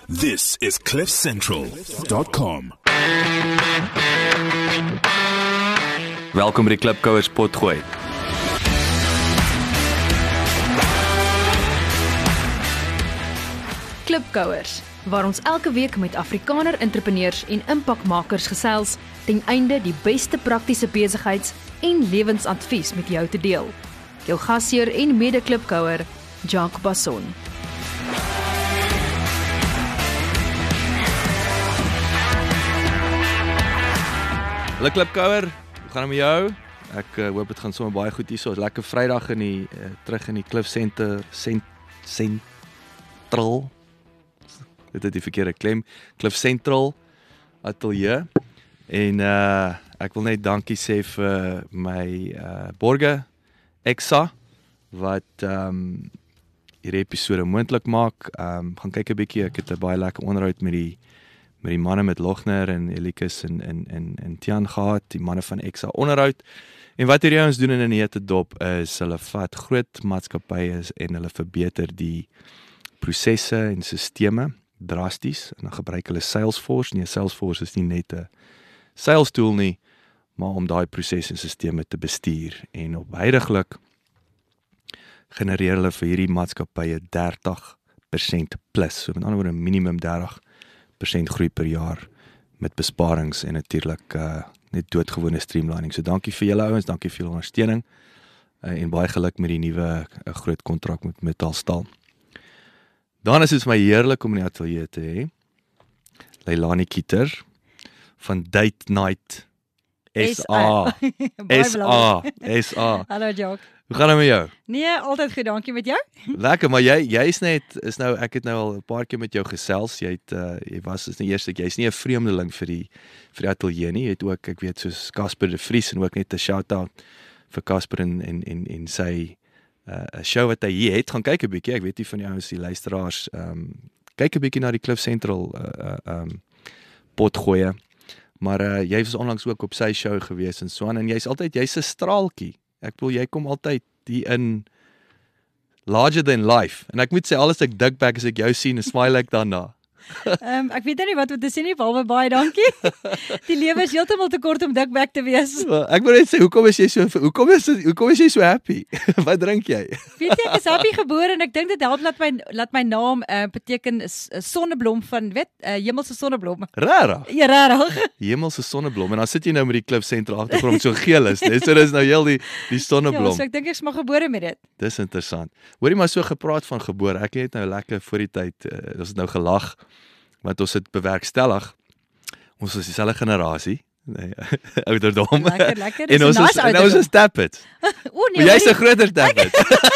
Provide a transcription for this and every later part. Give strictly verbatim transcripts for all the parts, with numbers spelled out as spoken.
This is cliff central dot com. Welkom by die Klipkouers potgooi. Klipkouers, waar ons elke week met Afrikaner entrepreneurs en impakmakers gesels, ten einde die beste praktiese besigheids- en lewensadvies met jou te deel. Jou gasheer en mede-klipkouer, Jacques Basson. Hallo Klipkouer, hoe gaan het met jou? Ek uh, hoop het gaan sommer baie goed hier, so lekker Vrydag in die uh, terug in die Cliff Center cent, Central. Dit is die verkeerde klem. Cliff Central Atelier. En uh, ek wil net dankie sê vir my uh, borge Exa wat um, hierdie episode moontlik maak. Um, gaan kyk 'n bietjie, ek het 'n baie lekker onderhoud met die met die manne met Logner en Elikus en en en en Tian gehad, die manne van Exa onderhoud. En wat hierdie ouens doen in 'n hete dop is hulle vat groot maatskappye en hulle verbeter die prosesse en sisteme drasties en dan gebruik hulle Salesforce. Nee, Salesforce is nie net 'n sales tool nie, maar om daai prosesse en sisteme te bestuur. En op huidiglik genereer hulle vir hierdie maatskappye dertig persent plus, so met ander woorde minimum dertig persent groei per jaar met besparings en natuurlik uh, net doodgewone streamlining. So dankie vir julle ouens, dankie vir julle ondersteuning uh, en baie geluk met die nuwe uh, groot kontrak met Metalstal. Dan is dit my heerlik om in die atelier te hê Leilani Kieter van Date Night S A. S A. S A. Hallo Jacques. Hoe gaan dit met jou? Nee, altyd goed, dankie met jou. Lekker, maar jy jy is net is nou ek het nou al 'n paar keer met jou gesels. Jy het uh, jy was is nie eers jy's nie 'n vreemdeling vir die vir die atelier nie. Jy het ook ek weet soos Casper de Vries en ook net 'n shout-out vir Casper en en en en sy 'n uh, show wat hy hier het. Gaan kyk 'n bietjie. Ek weet nie van die ouens die luisteraars ehm um, kyk 'n bietjie na die Cliff Central uh, uh, um potgoeie. Maar uh, jy was onlangs ook op sy show gewees en so aan en jy's altyd jy's 'n straaltjie. Ek bedoel jy kom altyd hier in larger than life. En ek moet sê alles ek dik back as ek jou sien, smile ek daarna. Ehm um, ek weet nie wat om te sê nie, behalwe baie dankie. Die lewe is heeltemal te kort om dikbek te wees. Ek wil net sê hoekom is jy so hoekom is hoekom is jy so happy? Wat drink jy? Weet jy, ek is happy gebore en ek dink dit help dat my laat my naam uh, beteken is 'n sonneblom van weet uh, hemelse sonneblom. Rarig. Ja, rarig. Hemelse sonneblom en dan sit jy nou met die Cliff Central agtergrond so geel is, net so dis nou heel die die sonneblom. Ja, so ek dink ek's maar gebore met dit. Dis interessant. Hoorie maar so gepraat van gebore. Ek het nou lekker voor die tyd, uh, ons het nou gelag want ons het bewerkstellig. Ons is dieselfde generasie, nee, ouderdom. Lekker, lekker. En ons is en ons is Tappet. O nee, jy's 'n groter Tappet.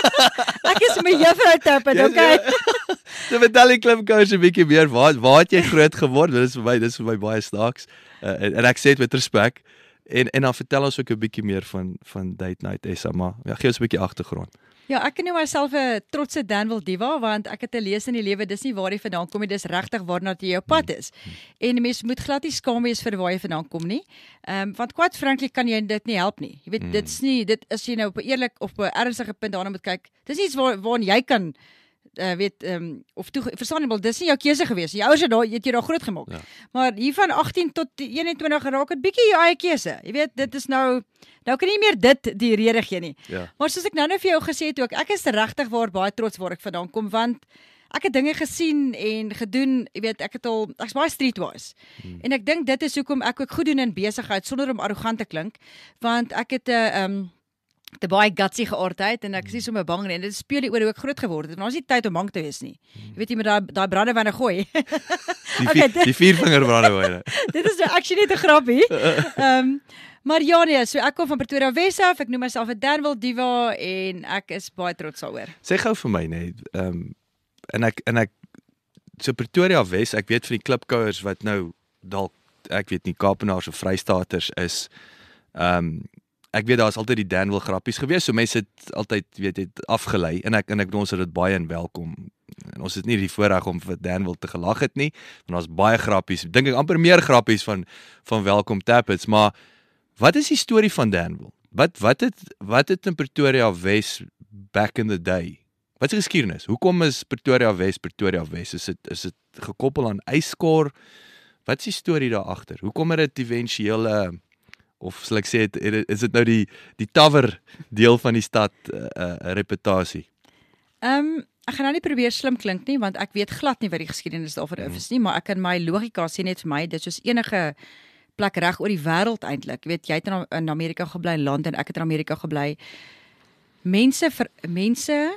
Ek is my juffrou Tappet, okay. So vertel die Klipkouers 'n bietjie meer, waar waar het jy groot geword? Dit is vir my, dit is vir my baie snaaks. Uh, en, en ek sê dit met respek. En en dan vertel ons ook 'n bietjie meer van van Date Night S A, maar ja, gee ons 'n bietjie agtergrond. Ja, ek noem myself 'n trotse Danville diva want ek het 'n lees in die lewe, dis nie waar jy vandaan kom nie, dis regtig waarna jy jou pad is. En 'n mens moet glad nie skaam wees vir waar jy vandaan kom nie. Ehm um, want quite frankly kan jy dit nie help nie. Jy weet, dit's nie dit is jy nou op 'n eerlik of op 'n ernstige punt daarna moet kyk. Dis iets waar waarna jy kan uh, weet ehm um, of toe verstaan jy wel, dis nie jou keuse gewees. Jou ouers het daar het jy daar groot gemaak. Ja. Maar hier van agttien tot eenentwintig raak dit bietjie jou eie keuse. Jy weet, dit is nou Nou kan nie meer dit die rede gee nie. Ja. Maar soos ek nou nou vir jou gesê het ook, ek is regtig waar baie trots waar ek vandaan kom want ek het dinge gesien en gedoen, jy weet, ek het al ek's baie streetwise. Hmm. En ek dink dit is hoekom ek ook goed doen in besigheid sonder om arrogant te klink, want ek het 'n uh, um, te baie gutsy geaardheid en ek is nie sommer bang nie. En dit speel die oor hoe ek groot geword het. Maar ons het nie tyd om bang te wees nie. Jy weet jy met daai daai brandewyne gooi. Die, okay, vier, die viervinger brandewyne. Dit is nou actually net 'n grappie. Ehm um, Maar ja nee, so ek kom van Pretoria Wes af, ek noem myself 'n Danville diva en ek is baie trots daaroor. Sê gou vir my net, ehm um, en ek en ek so Pretoria Wes, ek weet van die Klipkouers wat nou dalk ek weet nie Kaapenaars of Vrystaaters is. Ehm um, ek weet daar's altyd die Danville grappies gewees, so mense het altyd weet het afgelei en ek en ek ons het dit baie in welkom. En ons het nie die voorreg om vir Danville te gelag het nie, want daar's baie grappies, dink ek amper meer grappies van van Welkom Tappets, maar wat is die storie van Danville? Wat wat het wat het in Pretoria Wes back in the day Wat is die geskiedenis? Hoekom is Pretoria Wes Pretoria Wes? Is dit is dit gekoppel aan yskor? Wat is die storie daar agter? Hoekom het dit éventueel uh, of sal ek sê het, is dit nou die die tower deel van die stad uh, uh, reputasie? Ehm um, ek gaan nou nie probeer slim klink nie, want ek weet glad nie wat die geskiedenis daarvoor mm. is nie, maar ek kan my logika sê net vir my, dit is soos enige plek reg oor die wêreld eintlik. Jy weet, jy het in, in Amerika gebly, Londen, ek het in Amerika gebly. Mense ver, mense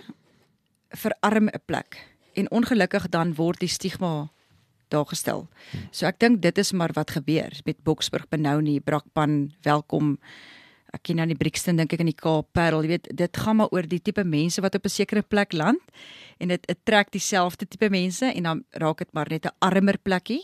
verarm 'n plek en ongelukkig dan word die stigma daar gestel. Hmm. So ek dink dit is maar wat gebeur met Boksburg, Benoni, Brakpan, Welkom. Ek ken aan die Brixton, dink ek in die Kaap, Parel, jy weet, dit gaan maar oor die tipe mense wat op 'n sekere plek land en dit het trek dieselfde tipe mense en dan raak dit maar net 'n armer plekkie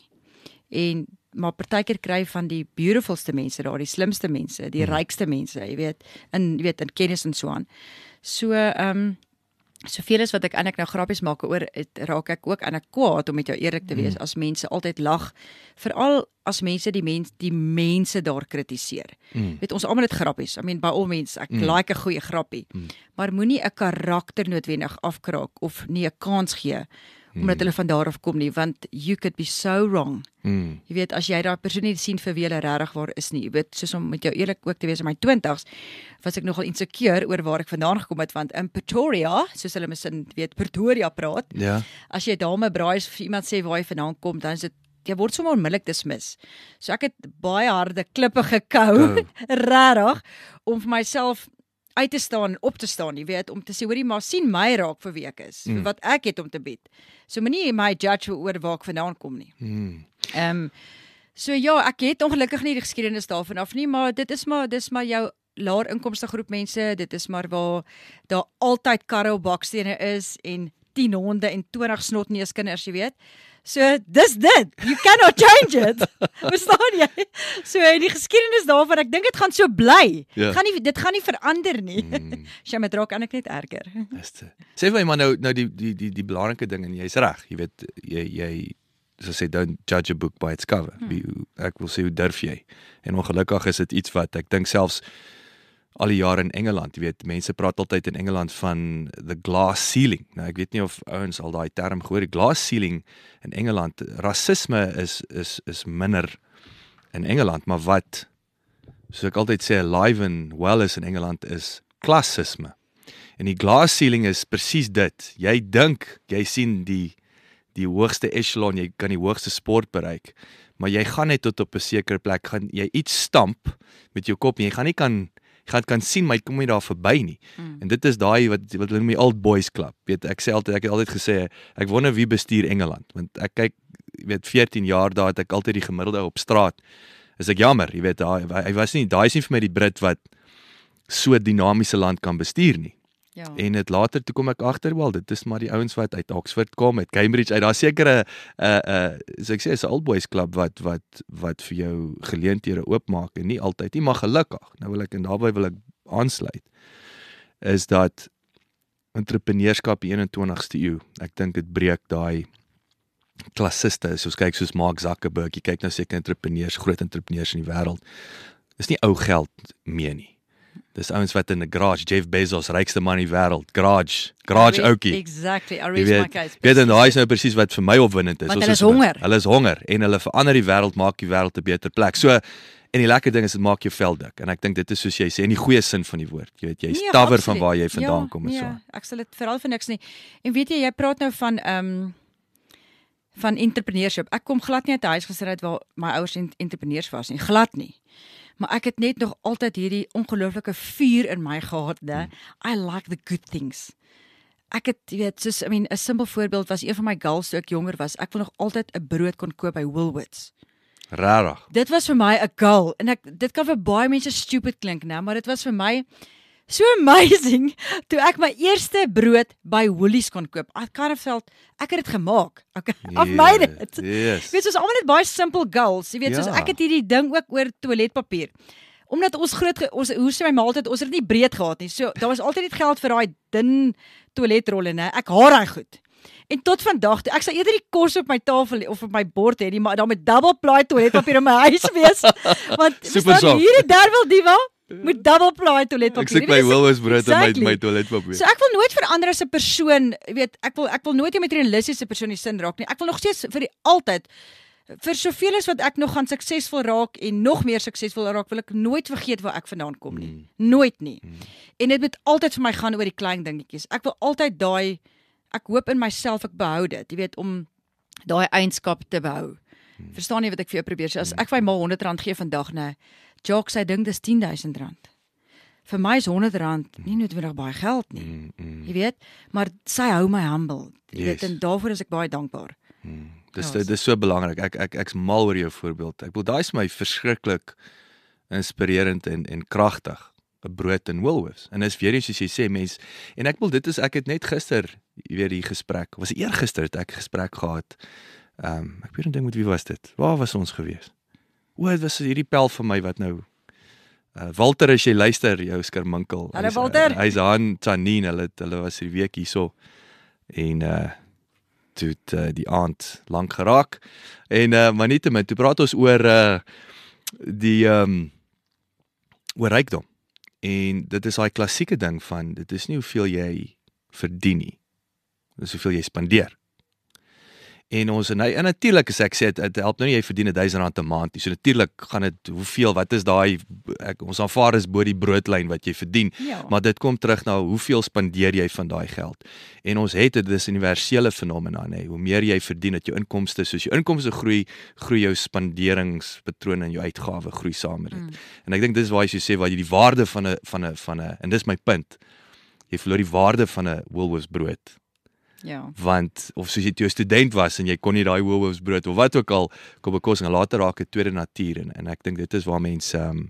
en maar partykeer kry van die beautifulste mense daar, die slimste mense, die hmm. rykste mense, jy weet, in jy weet in kennis en so aan. So ehm um, soveel as wat ek eintlik nou grappies maak oor, het, raak ek ook aan ek kwaad om met jou eerlik te wees, mm. as mense altyd lag, veral as mense die mens die mense daar kritiseer. Mm. Weet ons almal het grappies. I mean by all means, ek mm. like 'n goeie grappie. Mm. Maar moenie 'n karakter noodwendig afkraak of nie 'n kans gee omdat hulle van daar af kom nie, want you could be so wrong. Mm. Jy weet, as jy daai persoon nie sien vir wie hulle regtig waar is nie, jy weet, soos om met jou eerlik ook te wees in my twintigs, was ek nogal insecure oor waar ek vandaan gekom het, want in Pretoria, soos hulle misin weet, Pretoria praat, ja. As jy daar met braais vir iemand sê waar jy vandaan kom, dan is dit, jy word sommer onmiddellik dismis. So ek het baie harde klippe gekou, oh. regtig, om vir myself uit te staan en op te staan, jy weet, om te sê, hoorie, maar sien my raak vir wie ek is, mm. vir wat ek het om te bied. So moenie my judge oor waar ek vandaan kom nie. Mm. Um, so ja, ek het ongelukkig nie die geskiedenis daarvan af nie, maar dit is maar, dit is maar jou laer inkomste groep mense, dit is maar waar daar altyd karre op bakstene is, en tien honde en twintig snotneuskinders, jy weet. So, dis dit. You cannot change it. Verstaan jy? So, die geskiedenis daarvan, ek dink dit gaan so bly. Ja. Gaan nie, dit gaan nie verander nie. Mm. Sy met raak aan ek net erger. Sê vir my maar nou, nou die, die, die, die belangrike ding, en jy's reg, jy weet, jy, jy so sê, don't judge a book by its cover. Mm. Wie, ek wil sê, hoe durf jy? En ongelukkig is dit iets wat, ek dink selfs, al die jare in Engeland, jy weet, mense praat altyd in Engeland van the glass ceiling. Nou, ek weet nie of ouens al daai term gehoor, die glass ceiling in Engeland, rasisme is, is, is minder in Engeland, maar wat, soos ek altyd sê, alive and well is in Engeland, is klassisme. En die glass ceiling is presies dit. Jy dink, jy sien die, die hoogste echelon, jy kan die hoogste sport bereik, maar jy gaan net tot op 'n sekere plek, gaan jy iets stamp met jou kop, en jy gaan nie kan Jy gaan kan sien, maar jy kom nie daar verby nie. Mm. En dit is daai wat wat hulle noem die Old Boys Club. Weet, ek sê altyd, ek het altyd gesê, ek wonder wie bestuur Engeland, want ek kyk, jy weet, veertien jaar daar het ek altyd die gemiddelde op straat. Is ek jammer, jy weet, hy, hy was nie, daai is nie vir my die Brit wat so dinamiese land kan bestuur nie. Ja. En het later toe kom ek agter, wel, dit is maar die ouens wat uit Oxford kom, uit Cambridge, uit daar sekere uh uh so ek sê, is 'n Old Boys Club wat wat wat vir jou geleenthede oopmaak, en nie altyd nie, maar gelukkig. Nou wil ek en daarby wil ek aansluit, is dat entrepreneurskap in die eenentwintigste eeu, ek dink dit breek daai klassiste, soos kyk soos Mark Zuckerberg, jy kyk nou seker entrepreneurs, groot entrepreneurs in die wêreld, dis nie ou geld meer nie. Dis ouens wat in 'n garage, Jeff Bezos, rykste man in die wêreld, garage, garage oukie. Exactly, I raise my case. Weet, en daai is nou presies wat vir my opwindend is. Want hulle is honger. Hulle is honger, en hulle verander die wêreld, maak die wêreld 'n beter plek. So, en die lekker ding is, dit maak jou vel dik, en ek dink dit is soos jy sê, in die goeie sin van die woord, jy weet, jy is nee, tawer van waar jy vandaan ja, kom en nee, so. Ek sal dit veral vir niks nie. En weet jy, jy praat nou van, um, van entrepreneurship. Ek kom glad nie uit 'n huisgesin uit waar my ouers entrepreneurs was nie, glad nie. Maar ek het net nog altyd hierdie ongelooflike vuur in my gehad, ne? I like the good things. Ek het, jy weet, soos, I mean, 'n simpel voorbeeld was een van my goals toe ek jonger was, ek wil nog altyd 'n brood kon koop by Woolworths. Rarig. Dit was vir my 'n goal, en ek, dit kan vir baie mense stupid klink, ne? Maar dit was vir my so amazing, toe ek my eerste brood by Woolies kon koop. I kind of felt, ek het dit gemaak. Okay, yes, I've made it. Yes. Weet, soos almal net baie simple goals. Jy weet, ja. soos ek het hierdie ding ook oor toiletpapier. Omdat ons groot, ons, hoe sê my ma altyd, ons het nie breed gehad nie. So, daar was altyd net geld vir daai dun toiletrolle, ne? Ek haat daai goed. En tot vandag, ek sal eerder die kos op my tafel of op my bord hê, maar dan met double ply toiletpapier in my huis wees. Want, super staan hier die Derwel Diva, moet double ply toiletpapier. Ek sit my Woolworths brood in my my toiletpapier. So ek wil nooit verander as 'n persoon, weet, ek wil ek wil nooit 'n materialistiese persoon in die sin raak nie. Ek wil nog steeds vir die altyd vir soveel as wat ek nog gaan suksesvol raak en nog meer suksesvol raak, wil ek nooit vergeet waar ek vandaan kom nie. Mm. Nooit nie. Mm. En dit moet altyd vir my gaan oor die klein dingetjies. Ek wil altyd daai ek hoop in myself ek behou dit, jy weet, om daai eienskap te behou. Mm. Verstaan jy wat ek vir jou probeer sê? As ek vir my ma honderd rand gee vandag, nou, Jock sy ding dis tien duisend rand. Vir my is honderd rand nie noodwendig baie geld nie. Mm, mm. Jy weet, maar sy hou my humble. Jy yes. weet, en daarvoor is ek baie dankbaar. Mm. Dis ja, dit is so belangrik. Ek ek ek's mal oor jou voorbeeld. Ek bedoel daai is my verskriklik inspirerend en en kragtig. 'n Brood in Woolworths. En is weer eens soos jy sê mens en ek wil dit is ek het net gister weer die gesprek. Was dit eergister het ek gesprek gehad. Ehm um, ek weet nie ding met wie was dit. Waar was ons gewees? O, dit was hierdie pel van my wat nou uh, Walter as jy luister jou skerminkel. Hallo Walter. Uh, Hy's aan Janine, hulle hulle was hierdie week hierso en uh toe het uh, die aand lank geraak en uh, maar nietemin, toe praat ons oor uh, die um, oor rykdom en dit is daai klassieke ding van dit is nie hoeveel jy verdien nie, dit is hoeveel jy spandeer. En ons en, en natuurlik as ek sê dit help nou nie jy verdien duisend rand 'n maand nie. So natuurlik gaan dit hoeveel wat is daai ons aanvaar is bo die broodlyn wat jy verdien. Ja. Maar dit kom terug na hoeveel spandeer jy van daai geld. En ons het dit dis universele fenomena nê. Hoe meer jy verdien dat jou inkomste soos jou inkomste groei, groei jou spanderingspatrone en jou uitgawes groei saam met dit. Mm. En ek dink dis waar jy sê waar jy die waarde van 'n van 'n van 'n en dis my punt. Jy verloor die waarde van 'n Woolworths brood. Ja. Want of soos jy toe 'n student was en jy kon nie daai Woolworths brood of wat ook al kom bekos en later raak dit tweede natuur en, en ek dink dit is waar mense um,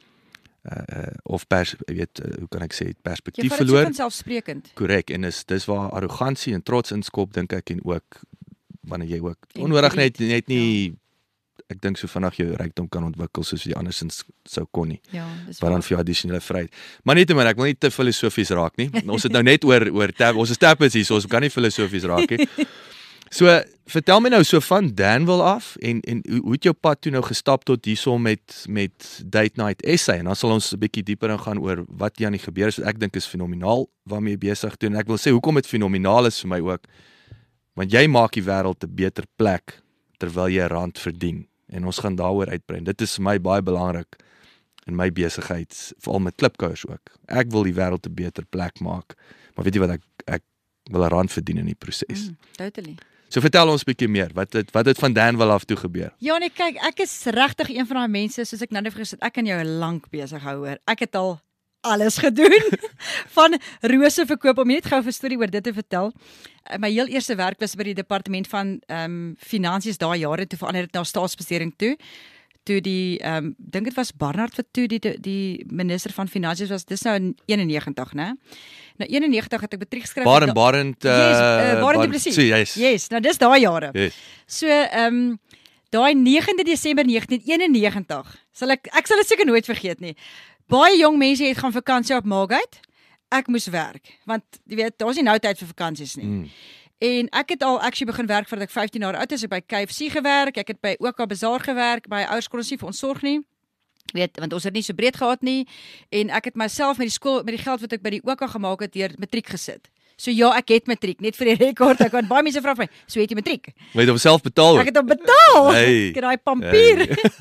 uh, uh, of pers, weet uh, hoe kan ek sê perspektief ja, verloor. Ja, selfsprekend. Korrek en is dis waar arrogansie en trots inskop dink ek en ook wanneer jy ook onnodig net net nie ja. Ek dink so vinnig jou rykdom kan ontwikkel soos jy andersins sou kon nie. Ja, dis waar dan vir jou addisionele vryheid. Maar nietemin, ek wil nie te filosofies raak nie. Ons het nou net oor oor tab, ons is tappers hier, so ons kan nie filosofies raak nie. So, vertel my nou so van Danville af en en hoe het jou pad toe nou gestap tot hierso met met Date Night S A en dan sal ons 'n bietjie dieper ingaan oor wat hier aan die gebeur is wat ek dink is fenomenaal waarmee jy besig doen. En ek wil sê hoekom dit fenomenaal is vir my ook. Want jy maak die wêreld 'n beter plek terwyl jy 'n rand verdien. En ons gaan daaroor uitbrei. Dit is vir my baie belangrik in my besigheid, veral met klipkouers ook. Ek wil die wêreld 'n beter plek maak. Maar weet jy wat ek ek wil 'n rand verdien in die proses. Mm, totally. So vertel ons 'n bietjie meer. Wat het wat het van Danville af toe gebeur? Ja nee, kyk, ek is regtig een van daai mense soos ek nou net gesê het, ek kan jou lank besig hou hoor. Ek het al alles gedoen van rose verkoop om net gou 'n storie oor dit te vertel. My heel eerste werk was by die departement van ehm um, finansies daai jare toe verander dit na staatsbesteding toe. Toe die ehm um, dink dit was Barnard wat toe die die minister van finansies was. Dis nou in eenennegentig, né? Nou eenennegentig het ek matriek geskryf. Barend Barend uh, yes, uh, Barend Du Plessis. Yes. yes, nou dis daai jare. Yes. So ehm um, daai negende Desember negentien eenennegentig. Sal ek ek sal dit seker nooit vergeet nie. Baie jong mense het gaan vakansie op Margate. Ek moes werk, want jy weet, daar's nie nou tyd vir vakansies nie. Mm. En ek het al actually begin werk voordat ek vyftien jaar oud is, ek by K F C gewerk, ek het by OK Bazaar gewerk, by ouers kon ons nie vir ons sorg nie. Weet, want ons het nie so breed gehad nie en ek het myself met die skool met die geld wat ek by die OK gemaak het deur matriek gesit. So ja, ek het matriek, net vir die rekord. Ek het baie mense vra my, so het jy matriek? Jy het hom self betaal. Ek het hom betaal. Hey. Ek het daai pampier.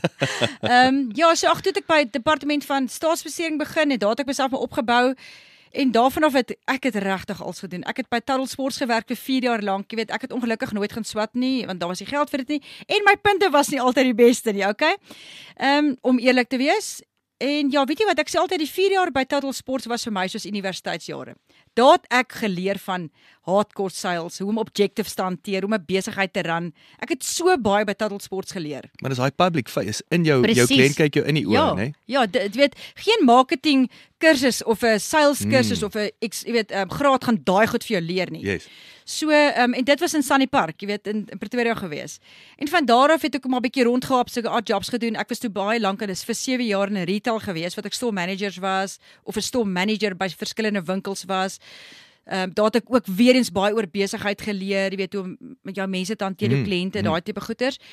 Ehm hey. um, ja, so ag toe het ek by departement van staatsbesteding begin en daar het ek myself maar opgebou. En daarvan af het ek het regtig alles gedoen. Ek het by Tuttle Sports gewerk vir vier jaar lank. Jy weet, ek het ongelukkig nooit gaan swat nie, want daar was nie geld vir dit nie. En my punte was nie altyd die beste nie, okay? Ehm um, om eerlik te wees. En ja, weet jy wat, ek sê altyd die vier jaar by Tuttle Sports was vir my soos universiteitsjare. Daar het ek geleer van hardcore sales, hoe om objectives te hanteer, hoe om 'n besigheid te run. Ek het so baie by Tuttle Sports geleer. Maar dis daai public face in jou Precies. jou kliënt kyk jou in die oë, ja, né? Ja, dit weet geen marketing kursus of 'n sales kursus mm. of 'n jy weet 'n um, graad gaan daai goed vir jou leer nie. Yes. So um, en dit was in Sunny Park, jy weet in, in Pretoria gewees. En van daar af het ek maar 'n bietjie rondgehaap, so 'n odd jobs gedoen. Ek was toe baie lank en dis vir sewe jaar in retail gewees wat ek store managers was of 'n store manager by verskillende winkels was. Ehm um, daar het ek ook weer eens baie oor besigheid geleer, jy weet hoe om met jou mense te hanteer, jou mm, kliënte, mm. daai tipe goeders.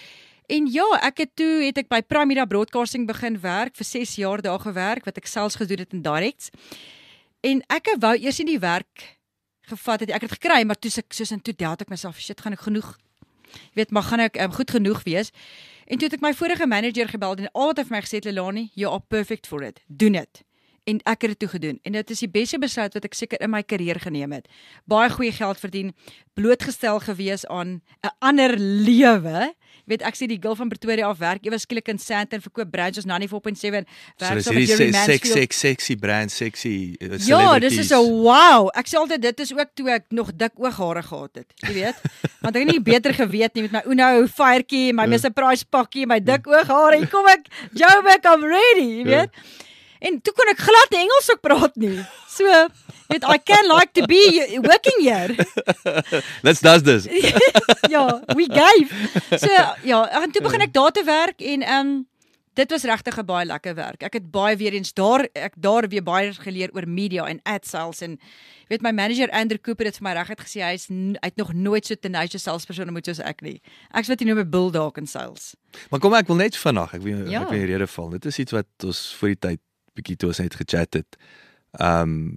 En ja, ek het toe het ek by Primera Broadcasting begin werk, vir ses jaar daar gewerk, wat ek selfs gedoen het in directs. En ek wou eers nie die werk gevat het, ek het gekry, maar toe ek soos in toe deel ek myself, shit, gaan ek genoeg, jy weet, maar gaan ek um, goed genoeg wees. En toe het ek my vorige manager gebeld en al wat hy vir my gesê het, Lelani, you are perfect for it, doen het. En ek het dit toe gedoen. En dit is die beste besluit wat ek seker in my karier geneem het. Baie goeie geld verdien, blootgestel gewees aan 'n ander lewe. Jy weet, ek sê die girl van Pretoria af werk, ewe skielik in Sandton, verkoop brands soos ninety-four point seven, werk so so met Jerry Mansfield. Sex, sex, sexy brand, sexy uh, celebrities. Ja, dis is so wow. Ek sê altyd dit is ook toe ek nog dik ooghare gehad het, jy weet. Want ek het nie beter geweet nie met my Uno firekie, my Mister Price pakkie, my dik ooghare. Hier kom ek, Joburg, I'm ready, jy weet. En toe kon ek glad nie Engels ook praat nie. So, weet, I can like to be working here. Let's does this. Ja, we gave. So, ja, en toe begin ek daar te werk en um, dit was regtig 'n baie lekker werk. Ek het baie weer eens daar, ek daar weer baie geleer oor media en ad sales en weet my manager Andrew Cooper het vir my reguit gesê hy is hy het nog nooit so tenacious salesperson ontmoet soos ek nie. Ek's wat jy noem 'n bulldog in sales. Maar kom ek wil net vanaand, ek wil Ja. ek wil in rede val. Dit is iets wat ons voor die tyd bietjie toe ons net gechat het. Um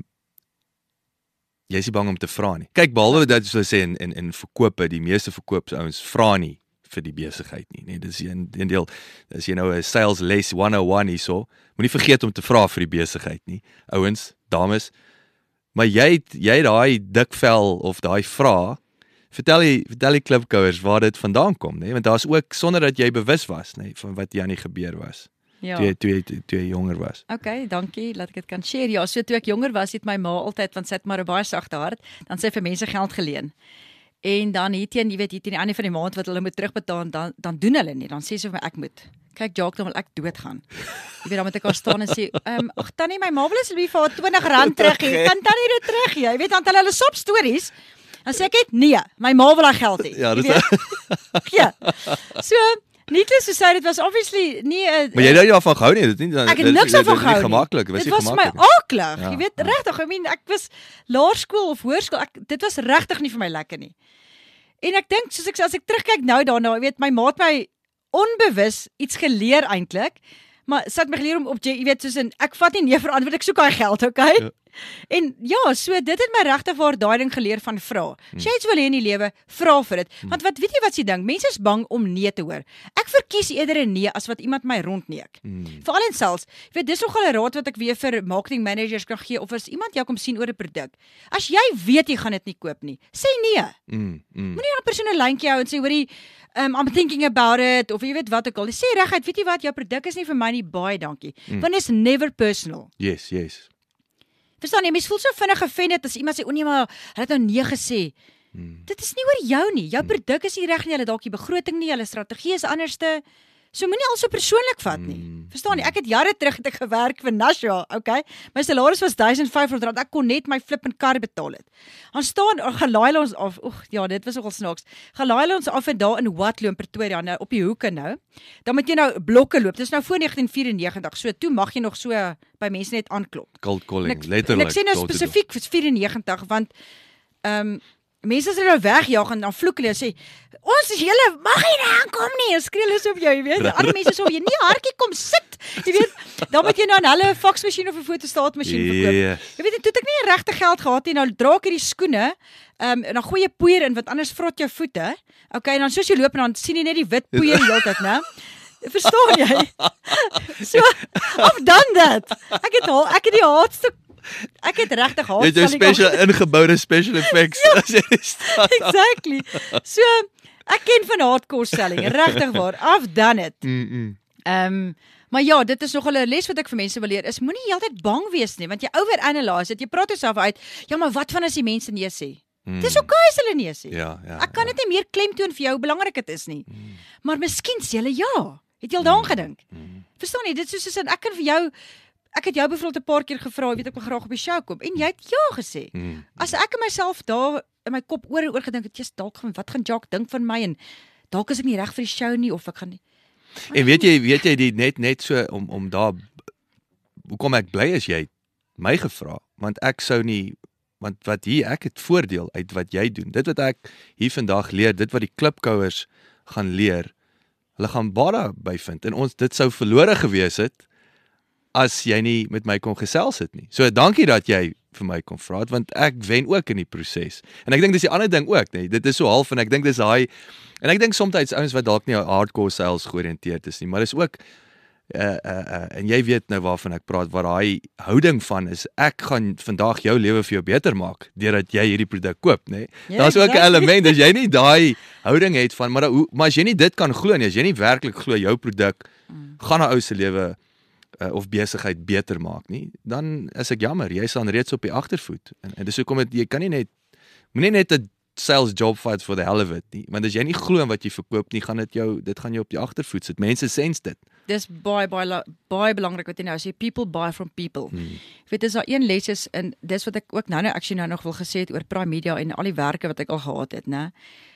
jy is nie bang om te vra nie. Kyk, behalwe dat jy sê in in in verkope, die meeste verkoopsouens vra nie vir die besigheid nie, nee, dis een, een deel, as jy nou 'n sales les one oh one hierso, moenie vergeet om te vra vir die besigheid nie. Ouens, dames, maar jy het, jy het daai dik vel of daai vra, vertel jy vertel die klipkouers waar dit vandaan kom, nê? Want daar's ook sonder dat jy bewus was, nê, van wat hier aan die gebeur was. Ja. Toe jy toe jy, toe jy jonger was. Okay, dankie, laat ek dit kan share. Ja, so toe ek jonger was, het my ma altyd, want sy het maar 'n baie sagte hart, dan sy vir mense geld geleen. En dan hierteen, jy weet, hierteen die einde van die maand wat hulle moet terugbetaal, dan dan doen hulle nie. Dan sê sy vir my ek moet. Kyk, Jacques, dan wil ek doodgaan. Jy weet, dan moet ek daar staan en sê, ehm, um, ag tannie, my ma wil asseblief vir haar twentig rand teruggee. Kan tannie dit teruggee? Jy weet, dan hulle hulle sop stories. Dan sê ek net, nee, my ma wil haar geld hê. Ja, dis ja. So needless to say, dit was obviously nie 'n Maar jy het nie daarvan gehou nie, dit nie. Ek het niks daarvan gehou nie. Gemaklik, dit was my aklig. Ja, jy weet, regtig, I mean, ek was laerskool of hoërskool, ek dit was regtig nie vir my lekker nie. En ek dink soos ek as ek terugkyk nou daarna, jy weet, my ma het my onbewus iets geleer eintlik, maar sy het my geleer om op jy weet soos in ek vat nie nee vir antwoord, ek soek daai geld, okay? Ja. En ja, so dit het my regtig waar daai ding geleer van vra. As jy iets wil hê in die lewe, vra vir dit. Want wat weet jy wat jy dink? Mense is bang om nee te hoor. Ek verkies eerder 'n nee as wat iemand my rondneek. Mm. Veral in sales. Jy weet, dis nogal 'n raad wat ek weer vir marketing managers kan gee of as iemand jou kom sien oor 'n produk. As jy weet jy gaan dit nie koop nie, sê nee. Mm, mm. Moenie 'n persoon 'n lyntjie hou en sê hoorie, um, I'm thinking about it of jy weet wat ook al. Sê reguit, weet jy wat, jou produk is nie vir my nie, baie dankie. Mm. Want it's never personal. Yes, yes. Verstaan jy, mens voel so vinnig offended as iemand sê, o nee, maar hulle het nou nee gesê. Hmm. Dit is nie oor jou nie. Jou produk is nie reg nie, hulle dalk die begroting nie, hulle strategie is anderste. So moenie al so persoonlik vat nie. Hmm. Verstaan jy, ek het jare terug het ek gewerk vir Nashua, okay? My salaris was duisend vyf honderd rand. Ek kon net my flippend kar betaal het. Dan staan gelaai hulle ons af. Oeg, ja, dit was nogal snaaks. Gelaai hulle ons af en daar in Watlow in Pretoria nou op die hoeke nou. Dan moet jy nou blokke loop. Dis nou voor negentien vyf-en-negentig. So toe mag jy nog so by mense net aanklop. Cold calling, ek, letterlik. Ek sê nou spesifiek vir vyf-en-negentig want ehm um, mense as hulle nou wegjaag en dan vloek hulle en sê ons is julle mag nie nou aankom nie. Skree hulle so op jou, jy weet. Ander mense sê jy nie hartjie kom sit. Jy weet, dan moet jy nou aan hulle 'n faksmasjien of 'n fotostaatmasjien verkoop. Yes. Jy weet, toe het ek nie regte geld gehad nie. Nou dra ek hierdie skoene, ehm um, en dan gooi jy poeier in want anders vrot jou voete. Okay, en dan soos jy loop en dan sien jy net die wit poeier die hele tyd, né? Verstaan jy? So, of dan dit. Ek het al ek het die haatstuk Ek het regtig haat. Jy het jou special ingeboude special effects ja, as jy staan. Exactly. So ek ken van hardcore selling, regtig waar. I've done it. Mm -mm. Um, maar ja, dit is nogal 'n les wat ek vir mense wil leer. Is moenie heeltyd bang wees nie, want jy overanalyse dit. Jy praat jouself uit. Ja, maar wat van as die mense nee sê? Mm. Dis okay as hulle nee sê. Ja, ja. Ek kan dit ja. nie meer klemtoon vir jou hoe belangrik dit is nie. Mm. Maar miskien sê hulle ja. Het jy al daaraan gedink? Mm. Verstaan jy? Dit is soos ek kan vir jou Ek het jou byvoorbeeld 'n paar keer gevra, weet ek wil graag op die show kom en jy het ja gesê. Mm. As ek in myself daar in my kop oor en oor gedink het, jy's dalk gaan wat gaan Jacques dink van my en dalk is ek nie reg vir die show nie of ek gaan nie. En weet jy, weet jy die net net so om om daar hoekom ek bly is jy my gevra, want ek sou nie want wat hier ek het voordeel uit wat jy doen. Dit wat ek hier vandag leer, dit wat die klipkouers gaan leer, Hulle gaan baie by vind en ons dit sou verlore gewees het as jy nie met my kon gesels het nie. So dankie dat jy vir my kon vra het, want ek wen ook in die proses. En ek dink dis die ander ding ook, nee, dit is so half en ek dink dis daai en ek dink soms ouens wat dalk nie hardcore sales georiënteerd is nie, maar dis ook Uh, uh, uh, en jy weet nou waarvan ek praat, waar daai houding van is, ek gaan vandag jou lewe vir jou beter maak, deurdat jy hierdie produk koop, nê. Nee? Daar's ook 'n element, as jy nie daai houding het van, maar, da, maar as jy nie dit kan glo nie, as jy nie werklik glo jou produk mm. gaan 'n ou se lewe uh, of besigheid beter maak nie, dan is ek jammer, jy staan reeds op die agtervoet. En, en dis hoekom jy kan nie net, moenie net 'n sales job vat for the hell of it nie, want as jy nie glo in wat jy verkoop nie, gaan dit jou, dit gaan jou op die agtervoet sit. Mense sens dit. Dis baie baie baie belangrik wat jy nou sê, people buy from people. Hmm. Ek weet, dis daar een les is, en dis wat ek ook nou nou actually nou nog wil gesê het oor Prime Media en al die werke wat ek al gehad het, né?